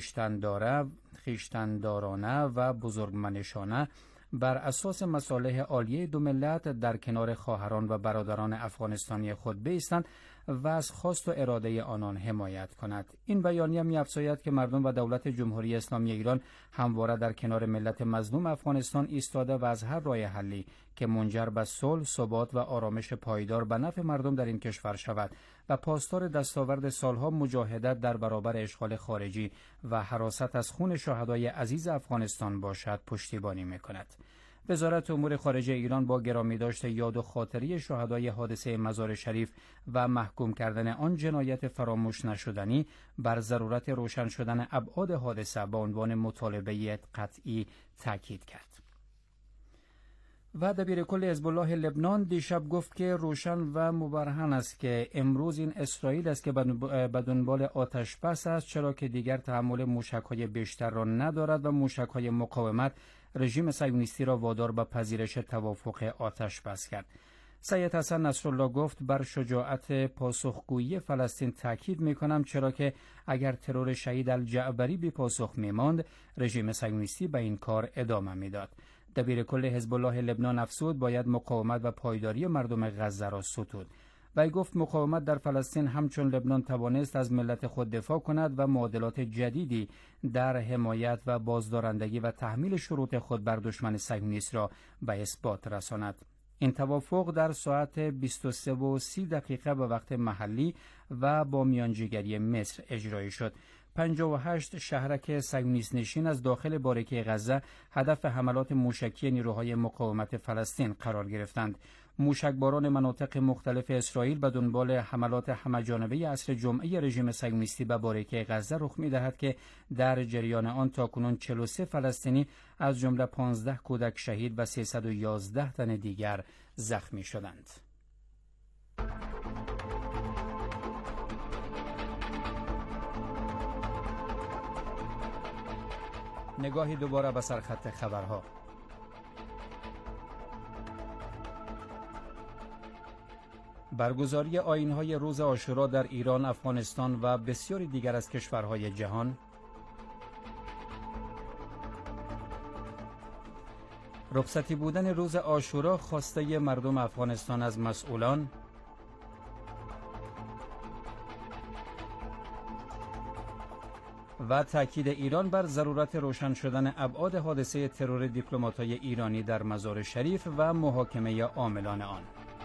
خویشتندارانه و بزرگمنشانه بر اساس مصالح عالیه دو ملت در کنار خواهران و برادران افغانستانی خود بایستند و از خواست و اراده آنان حمایت کند. این بیانیه می‌افزاید که مردم و دولت جمهوری اسلامی ایران همواره در کنار ملت مظلوم افغانستان ایستاده و از هر راه حلی که منجر به صلح، ثبات و آرامش پایدار به نفع مردم در این کشور شود و پاسدار دستاورد سالها مجاهدت در برابر اشغال خارجی و حراست از خون شهدای عزیز افغانستان باشد پشتیبانی می‌کند. وزارت امور خارجه ایران با گرامی داشت یاد و خاطری شهدای حادثه مزار شریف و محکوم کردن آن جنایت فراموش نشدنی بر ضرورت روشن شدن ابعاد حادثه به عنوان مطالبه قطعی تاکید کرد. و دبیر کل حزب الله لبنان دیشب گفت که روشن و مبرهن است که امروز این اسرائیل است که به دنبال آتش بس است، چرا که دیگر تحمل موشک‌های بیشتر را ندارد و موشک‌های مقاومت رژیم صهیونیستی را وادار به پذیرش توافق آتش بس کرد. سید حسن نصرالله گفت بر شجاعت پاسخگویی فلسطین تاکید می‌کنم، چرا که اگر ترور شهید الجعبری بی پاسخ می‌ماند رژیم صهیونیستی به این کار ادامه می‌داد. دبیر کل حزب الله لبنان افزود باید مقاومت و پایداری مردم غزه را ستود. وی گفت مقاومت در فلسطین همچون لبنان توانست از ملت خود دفاع کند و معادلات جدیدی در حمایت و بازدارندگی و تحمیل شروط خود بر دشمن صهیونیست را به اثبات رساند. این توافق در ساعت 23:30 به وقت محلی و با میانجیگری مصر اجرایی شد. 58 شهرک صهیونیست نشین از داخل باریکه غزه هدف حملات موشکی نیروهای مقاومت فلسطین قرار گرفتند. موشکباران مناطق مختلف اسرائیل به دنبال حملات همه‌جانبه عصر جمعه رژیم صهیونیستی به باریکه غزه رخ می‌دهد که در جریان آن تاکنون 43 فلسطینی از جمله 15 کودک شهید و 311 تن دیگر زخمی شدند. نگاهی دوباره به سرخط خبرها. برگزاری آیین‌های روز عاشورا در ایران، افغانستان و بسیاری دیگر از کشورهای جهان. رخصتی بودن روز عاشورا خواسته مردم افغانستان از مسئولان. و تاکید ایران بر ضرورت روشن شدن ابعاد حادثه ترور دیپلمات‌های ایرانی در مزار شریف و محاکمه عاملان آن.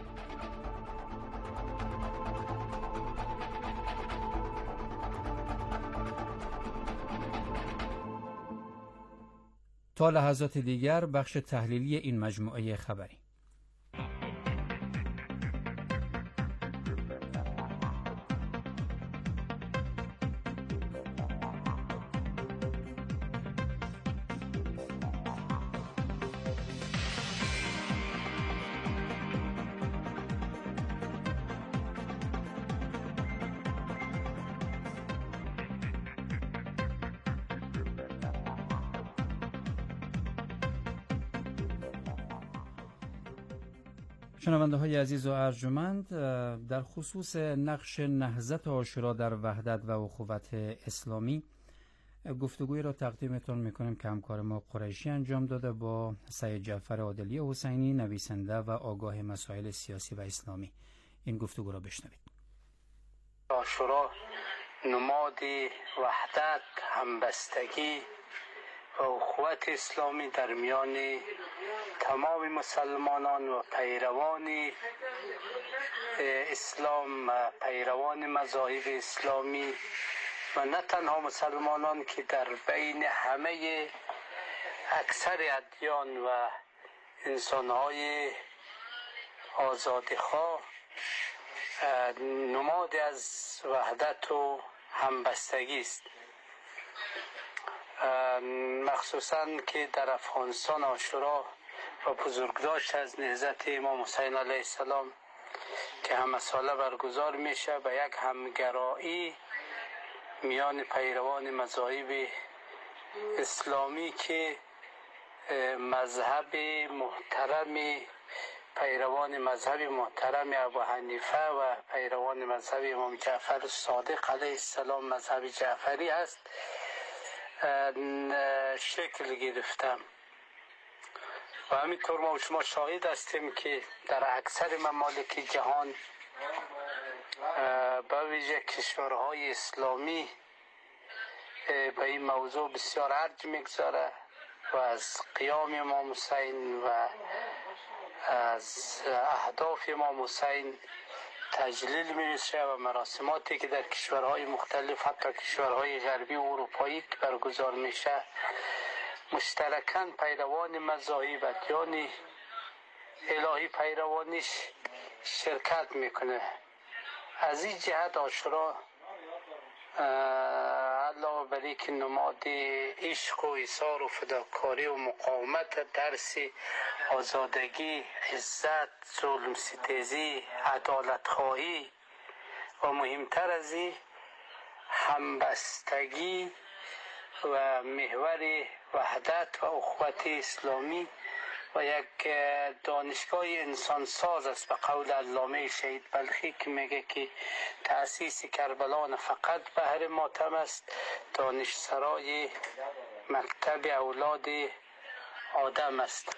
تا لحظات دیگر بخش تحلیلی این مجموعه خبری. شنونده های عزیز و ارجمند، در خصوص نقش نهضت عاشورا در وحدت و اخوت اسلامی گفتگوی را تقدیمتون میکنیم که همکار ما قریشی انجام داده با سید جعفر عادلی حسینی، نویسنده و آگاه مسائل سیاسی و اسلامی. این گفتگو را بشنوید. عاشورا نماد وحدت، همبستگی و اخوت اسلامی در میان تمام مسلمانان و پیروان اسلام، پیروان مذاهب اسلامی و نه تنها مسلمانان که در بین همه اکثر ادیان و انسانهای آزادیخواه نماد از وحدت و همبستگی است. مخصوصا که در افغانستان عاشورا و بزرگداشت از نهضت امام حسین علیه السلام که همه ساله برگزار میشه به یک همگرایی میان پیروان مذاهب اسلامی که مذهب محترم پیروان مذهب محترم ابو حنیفه و پیروان مذهب امام جعفر صادق علیه السلام مذهب جعفری است شکل گرفتم. و همینطور ما و شما شاهد هستیم که در اکثر ممالک جهان به ویژه کشورهای اسلامی به این موضوع بسیار ارج میگذاره و از قیام امام حسین و از اهداف امام حسین تجلیل میشه و مراسماتی که در کشورهای مختلف حتی کشورهای غربی و اروپایی برگزار میشه مشترکاً پیروان مذاهب ادیان الهی پیروانش شرکت میکنه. از این جهت عاشورا علاوه بر اینکه نماد عشق و ایثار و فداکاری و مقاومت، درس آزادگی، عزت، ظلم ستیزی، عدالت خواهی و مهمتر از این همبستگی و محور وحدت و اخوت اسلامی و یک دانشگاه انسانساز است به قول علامه شهید بلخی که میگه که تأسیس کربلا نه فقط بهر ماتم است، دانشسرای مکتب اولاد آدم است.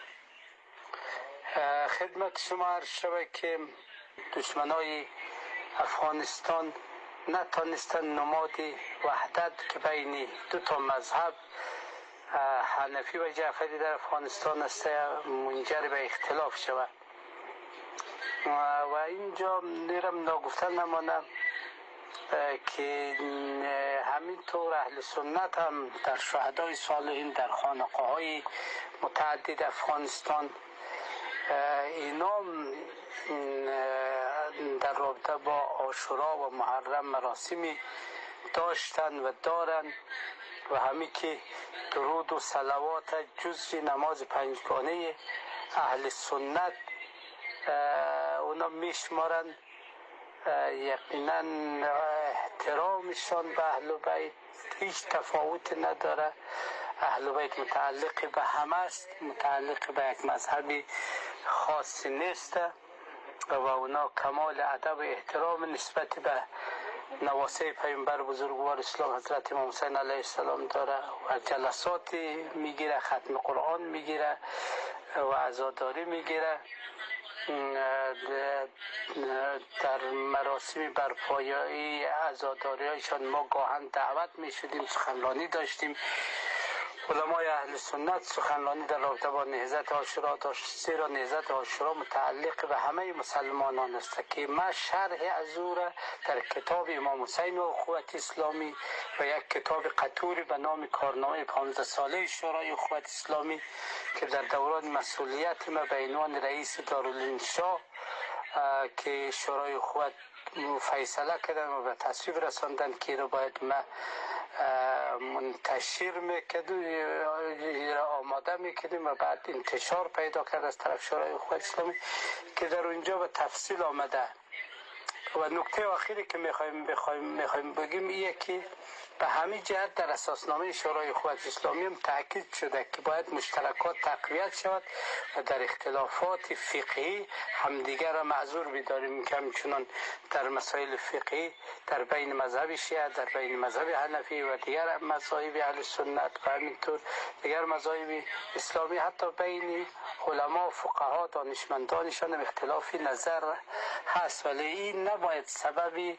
خدمت شما عرض شود که دشمنای افغانستان نتانستن نماد وحدت که بین دو تا مذهب حنفی و جعفری در افغانستان است منجر به اختلاف شود. و اینجا نیرم ناگفتن نمانم که همینطور اهل سنت هم در شهدای صالحین در خانقاه های متعدد افغانستان اینا در رابطه با عاشورا و محرم مراسمی داشتن و دارن و همین که درود و صلوات جزء نماز پنجگانه اهل سنت اونا میشمارن. یقینا احترامشان به اهل بیت هیچ تفاوت نداره. اهل بیت متعلق به همه است، متعلق به یک مذهبی خاص نیست و اونا کمال ادب و احترام نسبت به نواسه پیامبر بزرگوار اسلام حضرت امام حسین علیه السلام داره و جلسات میگیره، ختم قرآن میگیره و عزاداری میگیره. در مراسم برپایی عزاداری هایشان ما گاهن دعوت میشدیم، سخنرانی داشتیم. علمای اهل سنت سخنرانی در رابطه با نهضت عاشورا داشت، زیرا نهضت عاشورا متعلق به همه مسلمانان است که ما شرح از او را در کتاب امام حسین و اخوت اسلامی و یک کتاب قطوری به نام کارنامه 15 ساله شورای اخوت اسلامی که در دوران مسئولیت ما به عنوان رئیس دارالانشا که شورای اخوت فیصله کردن و به تصویب رساندن که رو باید ما منتشر میکردیم، آماده میکردیم و بعد انتشار پیدا کرد از طرف شورای اخوت اسلامی که در اونجا به تفصیل آمده و نکته آخری که میخوایم بگیم ایه که به همین جهت در اساسنامه شورای اخوت اسلامی هم تاکید شده که باید مشترکات تقویت شود و در اختلافات فقهی همدیگر را معذور بداریم که همچنان در مسائل فقهی در بین مذهب شیعه، در بین مذهب حنفی و دیگر مذاهب اهل سنت و همینطور دیگر مذاهب اسلامی حتی بین علما و فقها دانشمندانشان هم اختلافی نظر هست، ولی این نباید سبب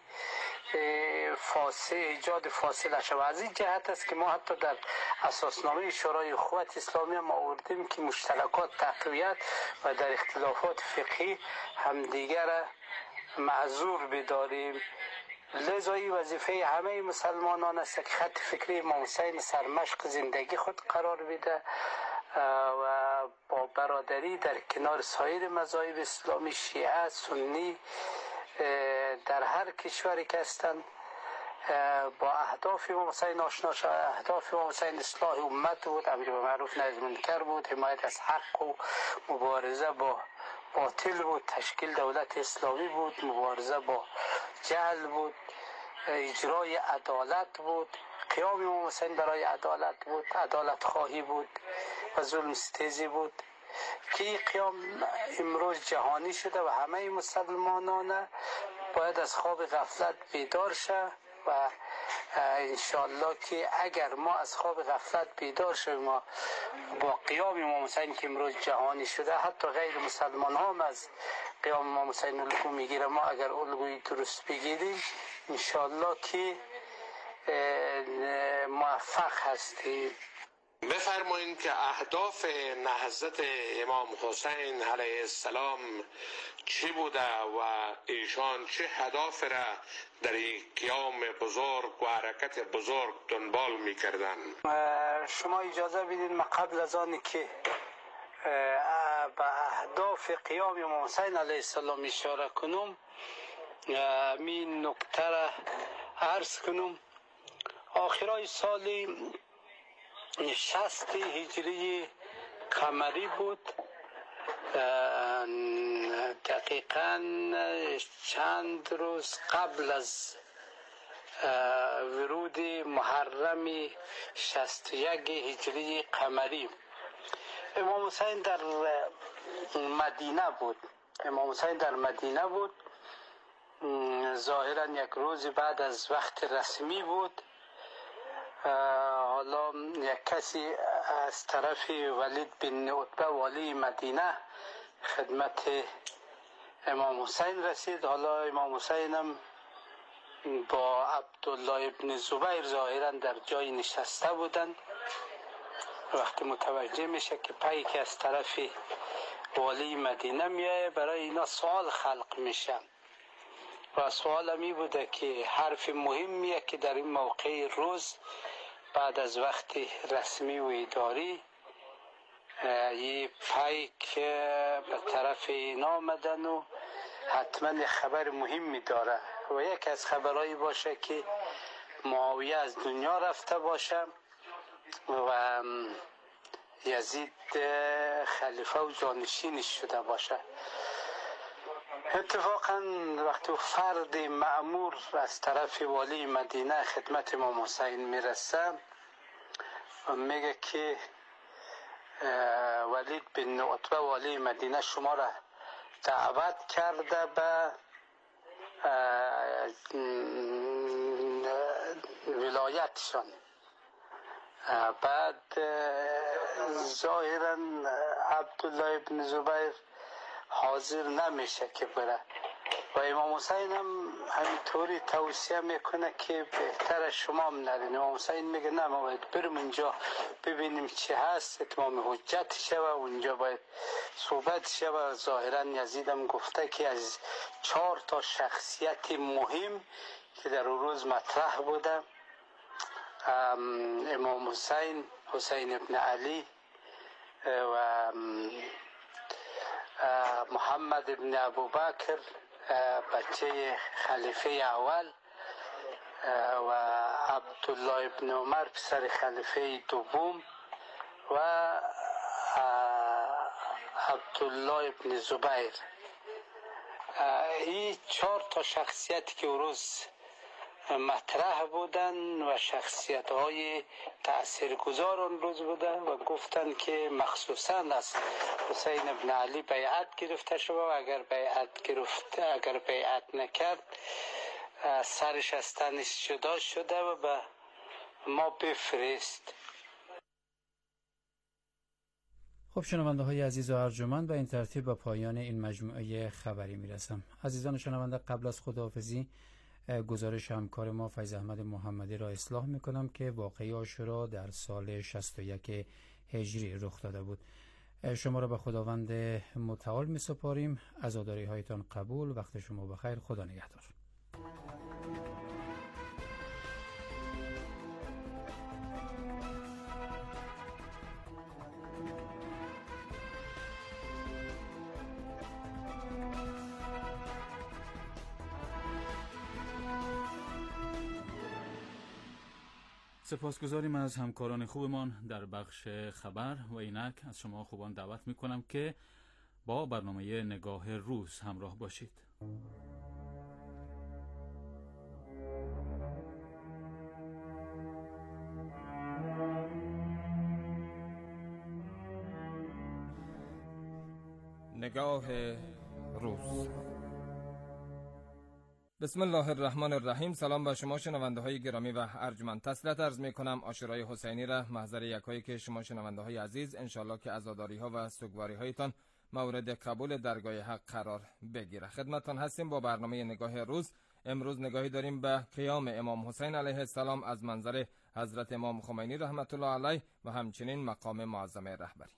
ایجاد فاصله شود. از این جهت است که ما حتی در اساسنامه شورای اخوت اسلامی هم آوردیم که مشترکات تقویت و در اختلافات فقهی همدیگر معذور بداریم. لذا این وظیفه همه مسلمانان است که خط فکری امام حسین سرمشق زندگی خود قرار بده و با برادری در کنار سایر مذاهب اسلامی، شیعه، سنی، در هر کشوری که هستند با اهداف امام حسین آشنا شد. اهداف امام حسین اصلاح امت بود، امر به معروف نهی از منکر بود، حمایت از حق و مبارزه با باطل بود، تشکیل دولت اسلامی بود، مبارزه با جهل بود، اجرای عدالت بود، قیام امام حسین برای عدالت بود، عدالت خواهی بود و ظلم ستیزی بود که این قیام امروز جهانی شده و همه مسلمانان باید از خواب غفلت بیدار شد و انشاءالله که اگر ما از خواب غفلت بیدار شویم و با قیام امام حسین که امروز جهانی شده، حتی غیر مسلمان هم از قیام امام حسین الگو میگیره، ما اگر الگوی درست بگیریم انشاءالله که موفق هستیم. بفرمایید که اهداف نهضت امام حسین علیه السلام چی بوده و ایشان چه هدف را در این قیام بزرگ و حرکت بزرگ دنبال می‌کردند؟ شما اجازه بدید ما قبل از آنی که به اهداف قیام امام حسین علیه السلام اشاره کنم این نکته را عرض کنم. آخرای سال 60 هجری قمری بود، دقیقاً چند روز قبل از ورود محرم 61 هجری قمری امام حسین در مدینه بود. ظاهراً یک روز بعد از وقت رسمی بود. حالا یک کسی از طرف ولید بن عتبه والی مدینه خدمت امام حسین رسید. حالا امام حسین هم با عبدالله ابن زبیر ظاهرا در جای نشسته بودند. وقتی متوجه میشه که پیکی از طرف والی مدینه میایه، برای اینا سوال خلق میشه و سوال همی بوده که حرف مهمیه که در این موقع روز بعد از وقت رسمی و اداری یه پیک به طرف اینا آمدن و حتما خبر مهمی داره و یک از خبرهایی باشه که معاویه از دنیا رفته باشه و یزید خلیفه و جانشینش شده باشه. اتفاقا وقتی فرد مأمور از طرف والی مدینه خدمت امام حسین میرسه و میگه که ولید بن عتبه والی مدینه شما را دعوت کرده به ولایتشان. بعد ظاهرا عبدالله ابن زبیر حاضر نمیشه که بره و امام حسین هم همینطوری توصیه میکنه که بهتر شما هم نرین. امام حسین میگه نه، ما باید بریم اونجا ببینیم چی هست، اتمام حجت شوه، اونجا باید صحبت شوه. ظاهرا یزید هم گفته که از 4 تا شخصیت مهم که در اون روز مطرح بوده، امام حسین، حسین ابن علی و محمد ابن ابوبکر بچه خلیفه اول و عبدالله ابن عمر پسر خلیفه دوم و عبدالله ابن زبیر. این 4 تا شخصیتی که روز مطرح بودن و شخصیت های تأثیرگذار اون روز بودن و گفتن که مخصوصا از حسین ابن علی بیعت گرفته شد و اگر بیعت نکرد سرش از تنش جدا شده و به ما بفرست. خب شنونده های عزیز و ارجمند، به این ترتیب به پایان این مجموعه خبری میرسم. عزیزان شنونده، قبل از خداحافظی گزارش همکار ما فیض احمد محمدی را اصلاح میکنم که واقعه عاشورا در سال 61 هجری رخ داده بود. شما را به خداوند متعال می سپاریم. عزاداری هایتان قبول. وقت شما بخیر. خدا نگهدار. سپاسگزاریم از همکاران خوبمان در بخش خبر و اینک از شما خوبان دعوت میکنم که با برنامه نگاه روز همراه باشید. نگاه روز. بسم الله الرحمن الرحیم. سلام به شما شنونده های گرامی و ارجمند. تسلیت عرض می کنم عاشورای حسینی را محضر یکایی که شما شنونده های عزیز انشالله که عزاداری ها و سوگواری هایتان مورد قبول درگاه حق قرار بگیره. خدمتتان هستیم با برنامه نگاه روز. امروز نگاهی داریم به قیام امام حسین علیه السلام از منظر حضرت امام خمینی رحمت الله علیه و همچنین مقام معظم رهبری.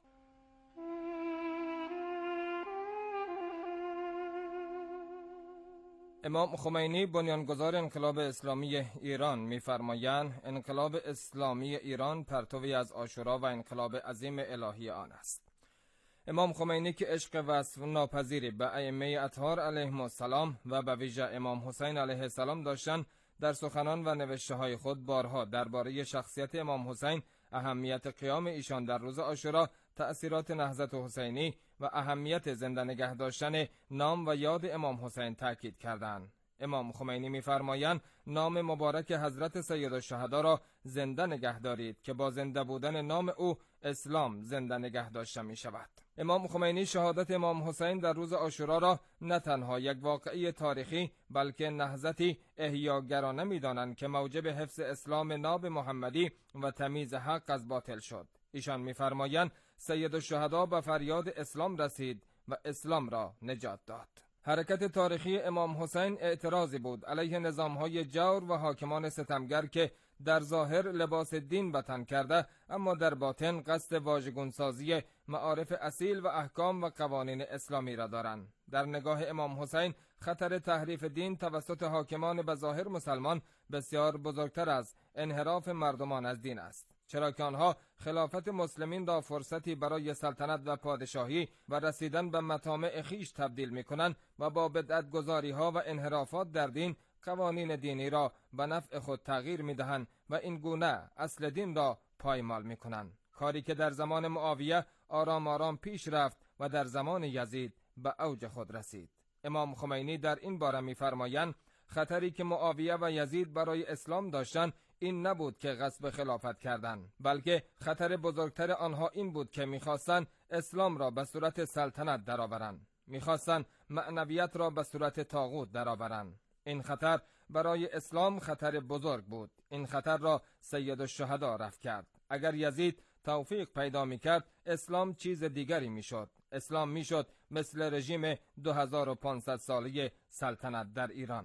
امام خمینی بنیانگذار انقلاب اسلامی ایران می‌فرمایند انقلاب اسلامی ایران پرتوی از عاشورا و انقلاب عظیم الهی آن است. امام خمینی که عشق وصف ناپذیری به ائمه اطهار علیهم السلام و به ویژه امام حسین علیه السلام داشتند، در سخنان و نوشته‌های خود بارها درباره شخصیت امام حسین، اهمیت قیام ایشان در روز عاشورا، تأثیرات نهضت حسینی و اهمیت زنده نگه داشتن نام و یاد امام حسین تاکید کردند. امام خمینی می‌فرمایند نام مبارک حضرت سیدالشهدا را زنده نگه دارید که با زنده بودن نام او اسلام زنده نگه داشته می شود. امام خمینی شهادت امام حسین در روز عاشورا را نه تنها یک واقعه تاریخی بلکه نهضتی احیاگرانه می‌دانند که موجب حفظ اسلام ناب محمدی و تمیز حق از باطل شد. ایشان می‌فرمایند سیدالشهدا به فریاد اسلام رسید و اسلام را نجات داد. حرکت تاریخی امام حسین اعتراضی بود علیه نظام‌های جور و حاکمان ستمگر که در ظاهر لباس دین به تن کرده اما در باطن قصد واژگون‌سازی معارف اصیل و احکام و قوانین اسلامی را دارند. در نگاه امام حسین خطر تحریف دین توسط حاکمان به ظاهر مسلمان بسیار بزرگتر از انحراف مردمان از دین است، چرا که آنها خلافت مسلمین را فرصتی برای سلطنت و پادشاهی و رسیدن به مطامع خیش تبدیل می‌کنند و با بدعت‌گذاری‌ها و انحرافات در دین قوانین دینی را به نفع خود تغییر می‌دهند و این گونه اصل دین را پایمال می‌کنند، کاری که در زمان معاویه آرام آرام پیش رفت و در زمان یزید به اوج خود رسید. امام خمینی در این باره می‌فرمایند خطری که معاویه و یزید برای اسلام داشتند این نبود که غصب خلافت کردند، بلکه خطر بزرگتر آنها این بود که می‌خواستند اسلام را به صورت سلطنت درآورند، می‌خواستند معنویت را به صورت طاغوت درآورند. این خطر برای اسلام خطر بزرگ بود. این خطر را سیدالشهدا رفع کرد. اگر یزید توفیق پیدا می‌کرد اسلام چیز دیگری می‌شد. اسلام می‌شد مثل رژیم 2500 ساله سلطنت در ایران.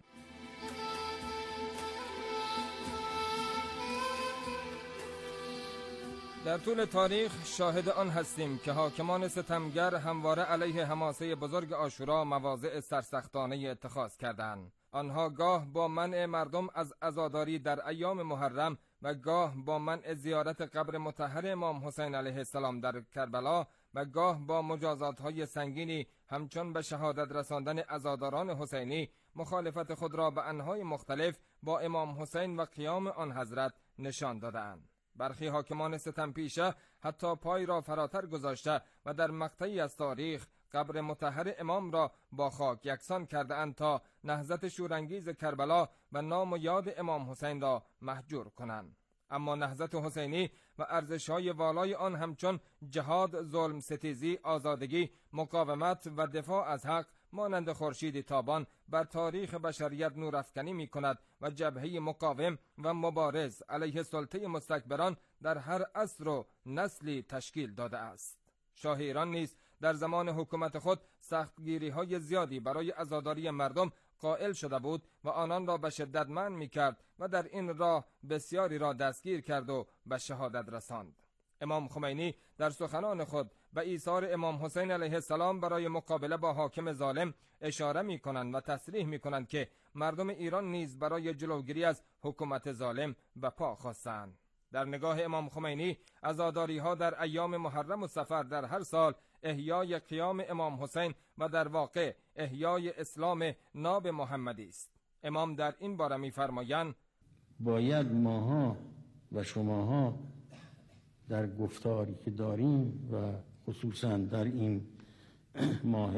در طول تاریخ شاهد آن هستیم که حاکمان ستمگر همواره علیه حماسه بزرگ عاشورا مواضع سرسختانه اتخاذ کردند. آنها گاه با منع مردم از عزاداری در ایام محرم و گاه با منع زیارت قبر مطهر امام حسین علیه السلام در کربلا و گاه با مجازات‌های سنگینی همچون به شهادت رساندن عزاداران حسینی مخالفت خود را به انواع مختلف با امام حسین و قیام آن حضرت نشان دادند. برخی حاکمان ستمپیشه حتی پای را فراتر گذاشته و در مقطعی از تاریخ قبر مطهر امام را با خاک یکسان کرده اند تا نهضت شورانگیز کربلا و نام و یاد امام حسین را مهجور کنند. اما نهضت حسینی و ارزش‌های والای آن همچون جهاد، ظلم ستیزی، آزادگی، مقاومت و دفاع از حق مانند خورشید تابان بر تاریخ بشریت نورافکنی می‌کند و جبهه مقاوم و مبارز علیه سلطه مستکبران در هر عصر و نسلی تشکیل داده است. شاه ایران نیز در زمان حکومت خود سختگیری‌های زیادی برای عزاداری مردم قائل شده بود و آنان را به شدت منع می‌کرد و در این راه بسیاری را دستگیر کرد و به شهادت رساند. امام خمینی در سخنان خود به ایثار امام حسین علیه السلام برای مقابله با حاکم ظالم اشاره می‌کنند و تصریح می‌کنند که مردم ایران نیز برای جلوگیری از حکومت ظالم به پا خواستند. در نگاه امام خمینی عزاداری‌ها در ایام محرم و صفر در هر سال احیای قیام امام حسین و در واقع احیای اسلام ناب محمدی است. امام در این باره می‌فرمایند باید ماها و شماها در گفتاری که داریم و خصوصا در این ماه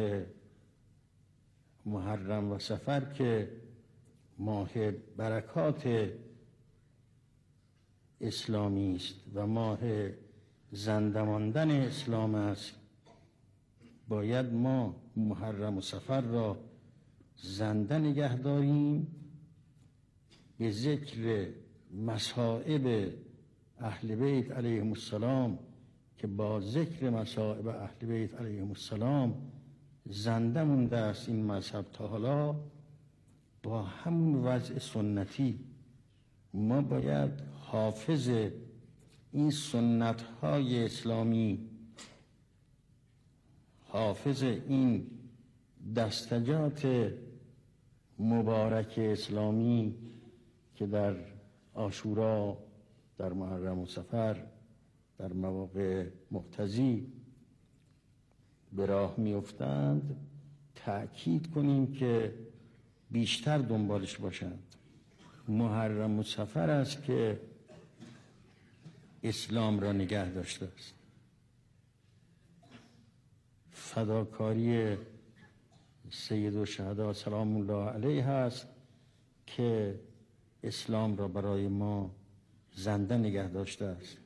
محرم و صفر که ماه برکات اسلامی است و ماه زنده ماندن اسلام است، باید ما محرم و صفر را زنده نگه داریم، به ذکر مصائب اهل بیت علیهم السلام که با ذکر مصائب اهل بیت علیهم السلام زنده مونده است این مذهب تا حالا. با همون وضع سنتی ما باید حافظ این سنت های اسلامی، حافظ این دستجات مبارک اسلامی که در عاشورا، در محرم و صفر، در مواقع مقتضی به راه میافتند تأکید کنیم که بیشتر دنبالش باشند. محرم و صفر است که اسلام را نگه داشته است. فداکاری سید الشهدا سلام الله علیه است که اسلام را برای ما زنده نگه داشته است.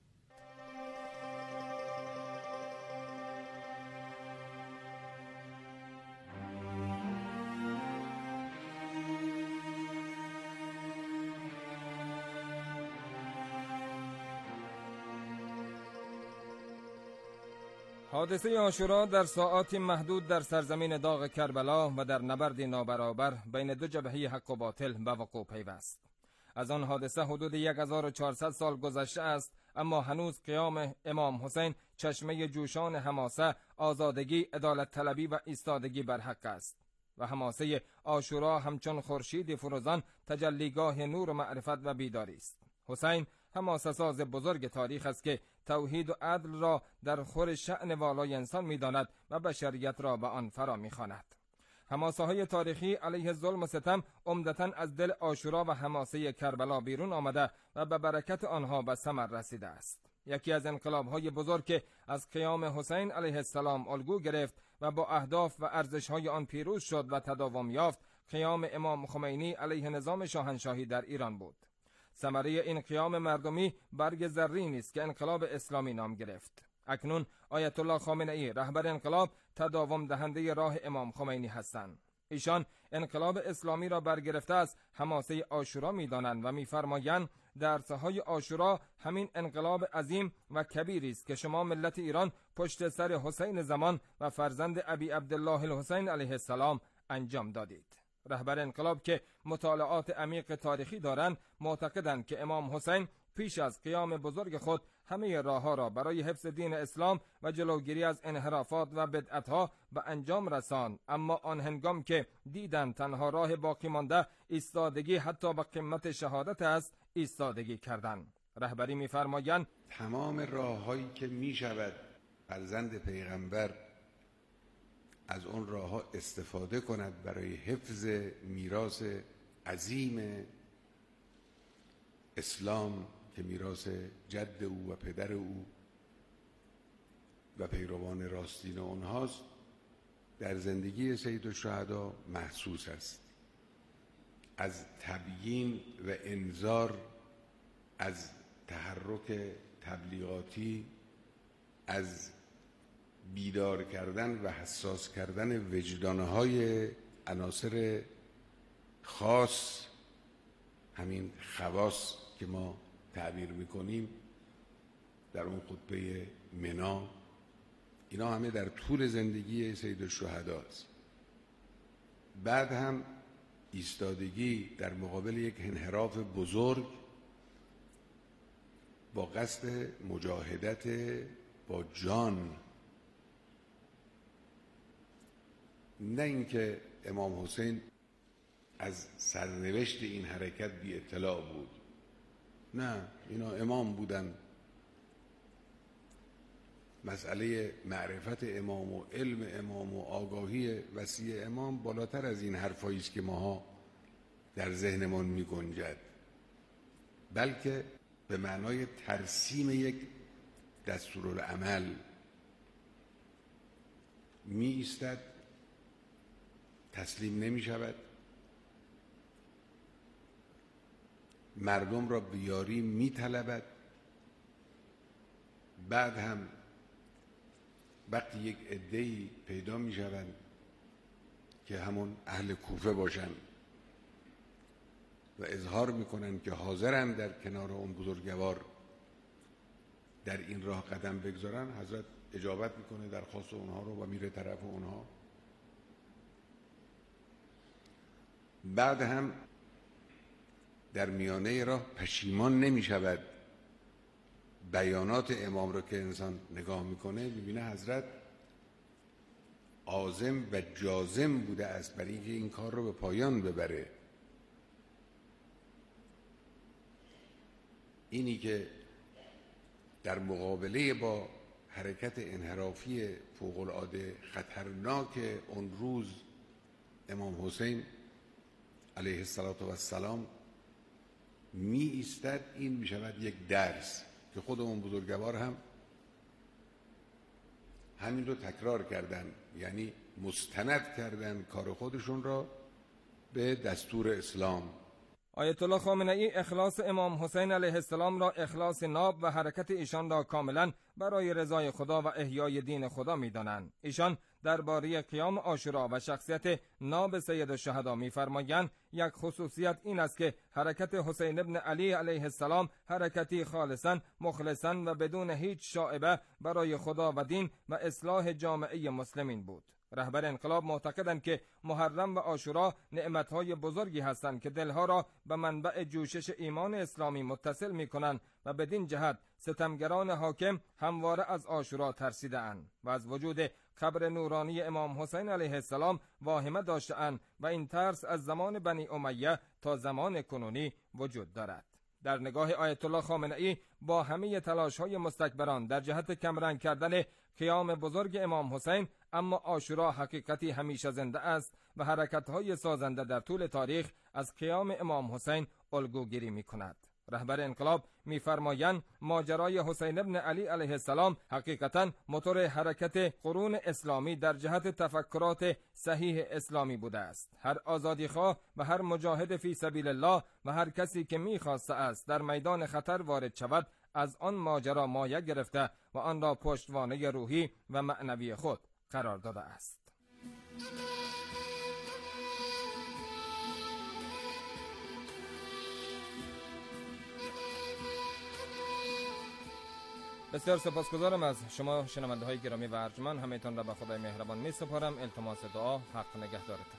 حادثه عاشورا در ساعاتی محدود در سرزمین داغ کربلا و در نبردی نابرابر بین دو جبهه حق و باطل به وقوع پیوست. از آن حادثه حدود 1400 سال گذشته است، اما هنوز قیام امام حسین چشمه جوشان حماسه، آزادگی، عدالت طلبی و ایستادگی بر حق است و حماسه عاشورا همچون خورشید فروزان تجلیگاه نور و معرفت و بیداری است. حسین حماسه ساز بزرگ تاریخ است که توحید و عدل را در خور شأن والای انسان می‌داند و بشریت را به آن فرا می‌خواند. حماسه های تاریخی علیه ظلم و ستم عمدتاً از دل عاشورا و حماسه کربلا بیرون آمده و به برکت آنها به ثمر رسیده است. یکی از انقلاب‌های بزرگ که از قیام حسین علیه السلام الگو گرفت و با اهداف و ارزش‌های آن پیروز شد و تداوم یافت، قیام امام خمینی علیه نظام شاهنشاهی در ایران بود. ثمره این قیام مردمی برگ زرینی است که انقلاب اسلامی نام گرفت. اکنون آیت الله خامنه‌ای رهبر انقلاب تداوم دهنده راه امام خمینی هستند. ایشان انقلاب اسلامی را برگرفته از حماسه عاشورا می‌دانند و می‌فرمایند در سحای عاشورا همین انقلاب عظیم و کبیری است که شما ملت ایران پشت سر حسین زمان و فرزند ابی عبدالله الحسین علیه السلام انجام دادید. رهبر انقلاب که مطالعات عمیق تاریخی دارند معتقدند که امام حسین پیش از قیام بزرگ خود همه راه‌ها را برای حفظ دین اسلام و جلوگیری از انحرافات و بدعت‌ها به انجام رساند، اما آن هنگام که دیدند تنها راه باقی مانده ایستادگی حتی به قمت شهادت است، ایستادگی کردند. رهبری می‌فرمایند تمام راه‌هایی که می‌شود فرزند پیغمبر از اون راه‌ها استفاده کند برای حفظ میراث عظیم اسلام که میراث جد او و پدر او و پیروان راستین اونهاست، در زندگی سید الشهدا محسوس است. از تبیین و انذار، از تحرک تبلیغاتی، از بیدار کردن و حساس کردن وجدانهای عناصر خاص، همین خواص که ما تعبیر میکنیم در اون خطبه منا، اینا همه در طول زندگی سید الشهدا است. بعد هم ایستادگی در مقابل یک انحراف بزرگ با قصد مجاهدت با جان، نه اینکه امام حسین از سرنوشت این حرکت بی اطلاع بود، نه، اینا امام بودن. مسئله معرفت امام و علم امام و آگاهی وسیع امام بالاتر از این حرفایی است که ماها در ذهنمان می گنجد، بلکه به معنای ترسیم یک دستورالعمل می ایستد، تسلیم نمی شود، مردم را بیاری می طلبد. بعد هم وقتی یک عده‌ای پیدا می شوند که همون اهل کوفه باشن و اظهار می کنند که حاضرند در کنار اون بزرگوار در این راه قدم بگذارن، حضرت اجابت میکنه درخواست اونها رو و میره طرف اونها. بعد هم در میانه راه پشیمان نمی شود. بیانات امام رو که انسان نگاه میکنه میبینه حضرت عازم و جازم بوده است برای اینکه این کار رو به پایان ببره. اینی که در مقابله با حرکت انحرافی فوق‌العاده خطرناک اون روز امام حسین علیه السلام می ایستد، این می شود یک درس که خود اون بزرگوار هم همین رو تکرار کردن، یعنی مستند کردن کار خودشون را به دستور اسلام. آیت الله خامنه‌ای اخلاص امام حسین علیه السلام را اخلاص ناب و حرکت ایشان را کاملا برای رضای خدا و احیای دین خدا می‌دانند. ایشان درباره قیام عاشورا و شخصیت ناب سید الشهدا می‌فرمایند یک خصوصیت این است که حرکت حسین ابن علی علیه السلام حرکتی خالصاً مخلصاً و بدون هیچ شائبه برای خدا و دین و اصلاح جامعه مسلمین بود. رهبر انقلاب معتقدند که محرم و عاشورا نعمتهای بزرگی هستند که دلها را به منبع جوشش ایمان اسلامی متصل می‌کنند و بدین جهت ستمگران حاکم همواره از عاشورا ترسیده‌اند و از وجود قبر نورانی امام حسین علیه السلام واهمه داشته‌اند و این ترس از زمان بنی امیه تا زمان کنونی وجود دارد. در نگاه آیت الله خامنه‌ای با همه تلاش‌های مستکبران در جهت کمرنگ کردن قیام بزرگ امام حسین، اما عاشورا حقیقتی همیشه زنده است و حرکت‌های سازنده در طول تاریخ از قیام امام حسین الگوگیری می‌کند. رهبر انقلاب می‌فرمایند ماجرای حسین ابن علی علیه السلام حقیقتاً موتور حرکت قرون اسلامی در جهت تفکرات صحیح اسلامی بوده است. هر آزادیخواه و هر مجاهد فی سبیل الله و هر کسی که می‌خواسته است در میدان خطر وارد شود، از آن ماجرا مایه گرفته و آن را پشتوانه روحی و معنوی خود قرار داده است. بسیار سپاسگزارم از شما شنونده های گرامی و ارجمند. همه‌تان را به خدای مهربان می سپارم. التماس دعا، حق نگهدارتان.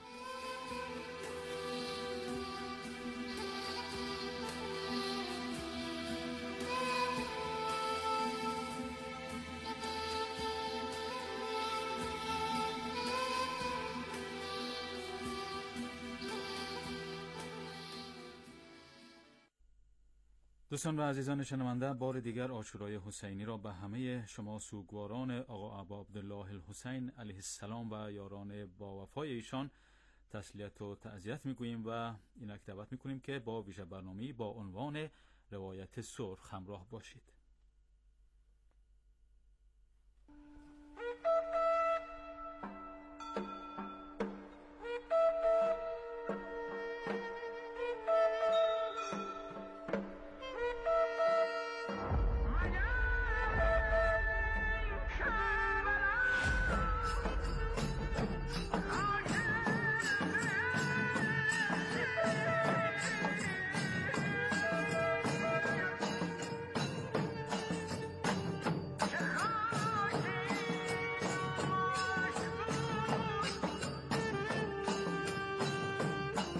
دوستان و عزیزان شنونده، بار دیگر عاشورای حسینی را به همه شما سوگواران آقا ابا عبدالله الحسین علیه السلام و یاران با وفای ایشان تسلیت و تعزیت میگوییم و اینک دعوت میکنیم که با ویژه برنامه‌ای با عنوان روایت سرخ همراه باشید.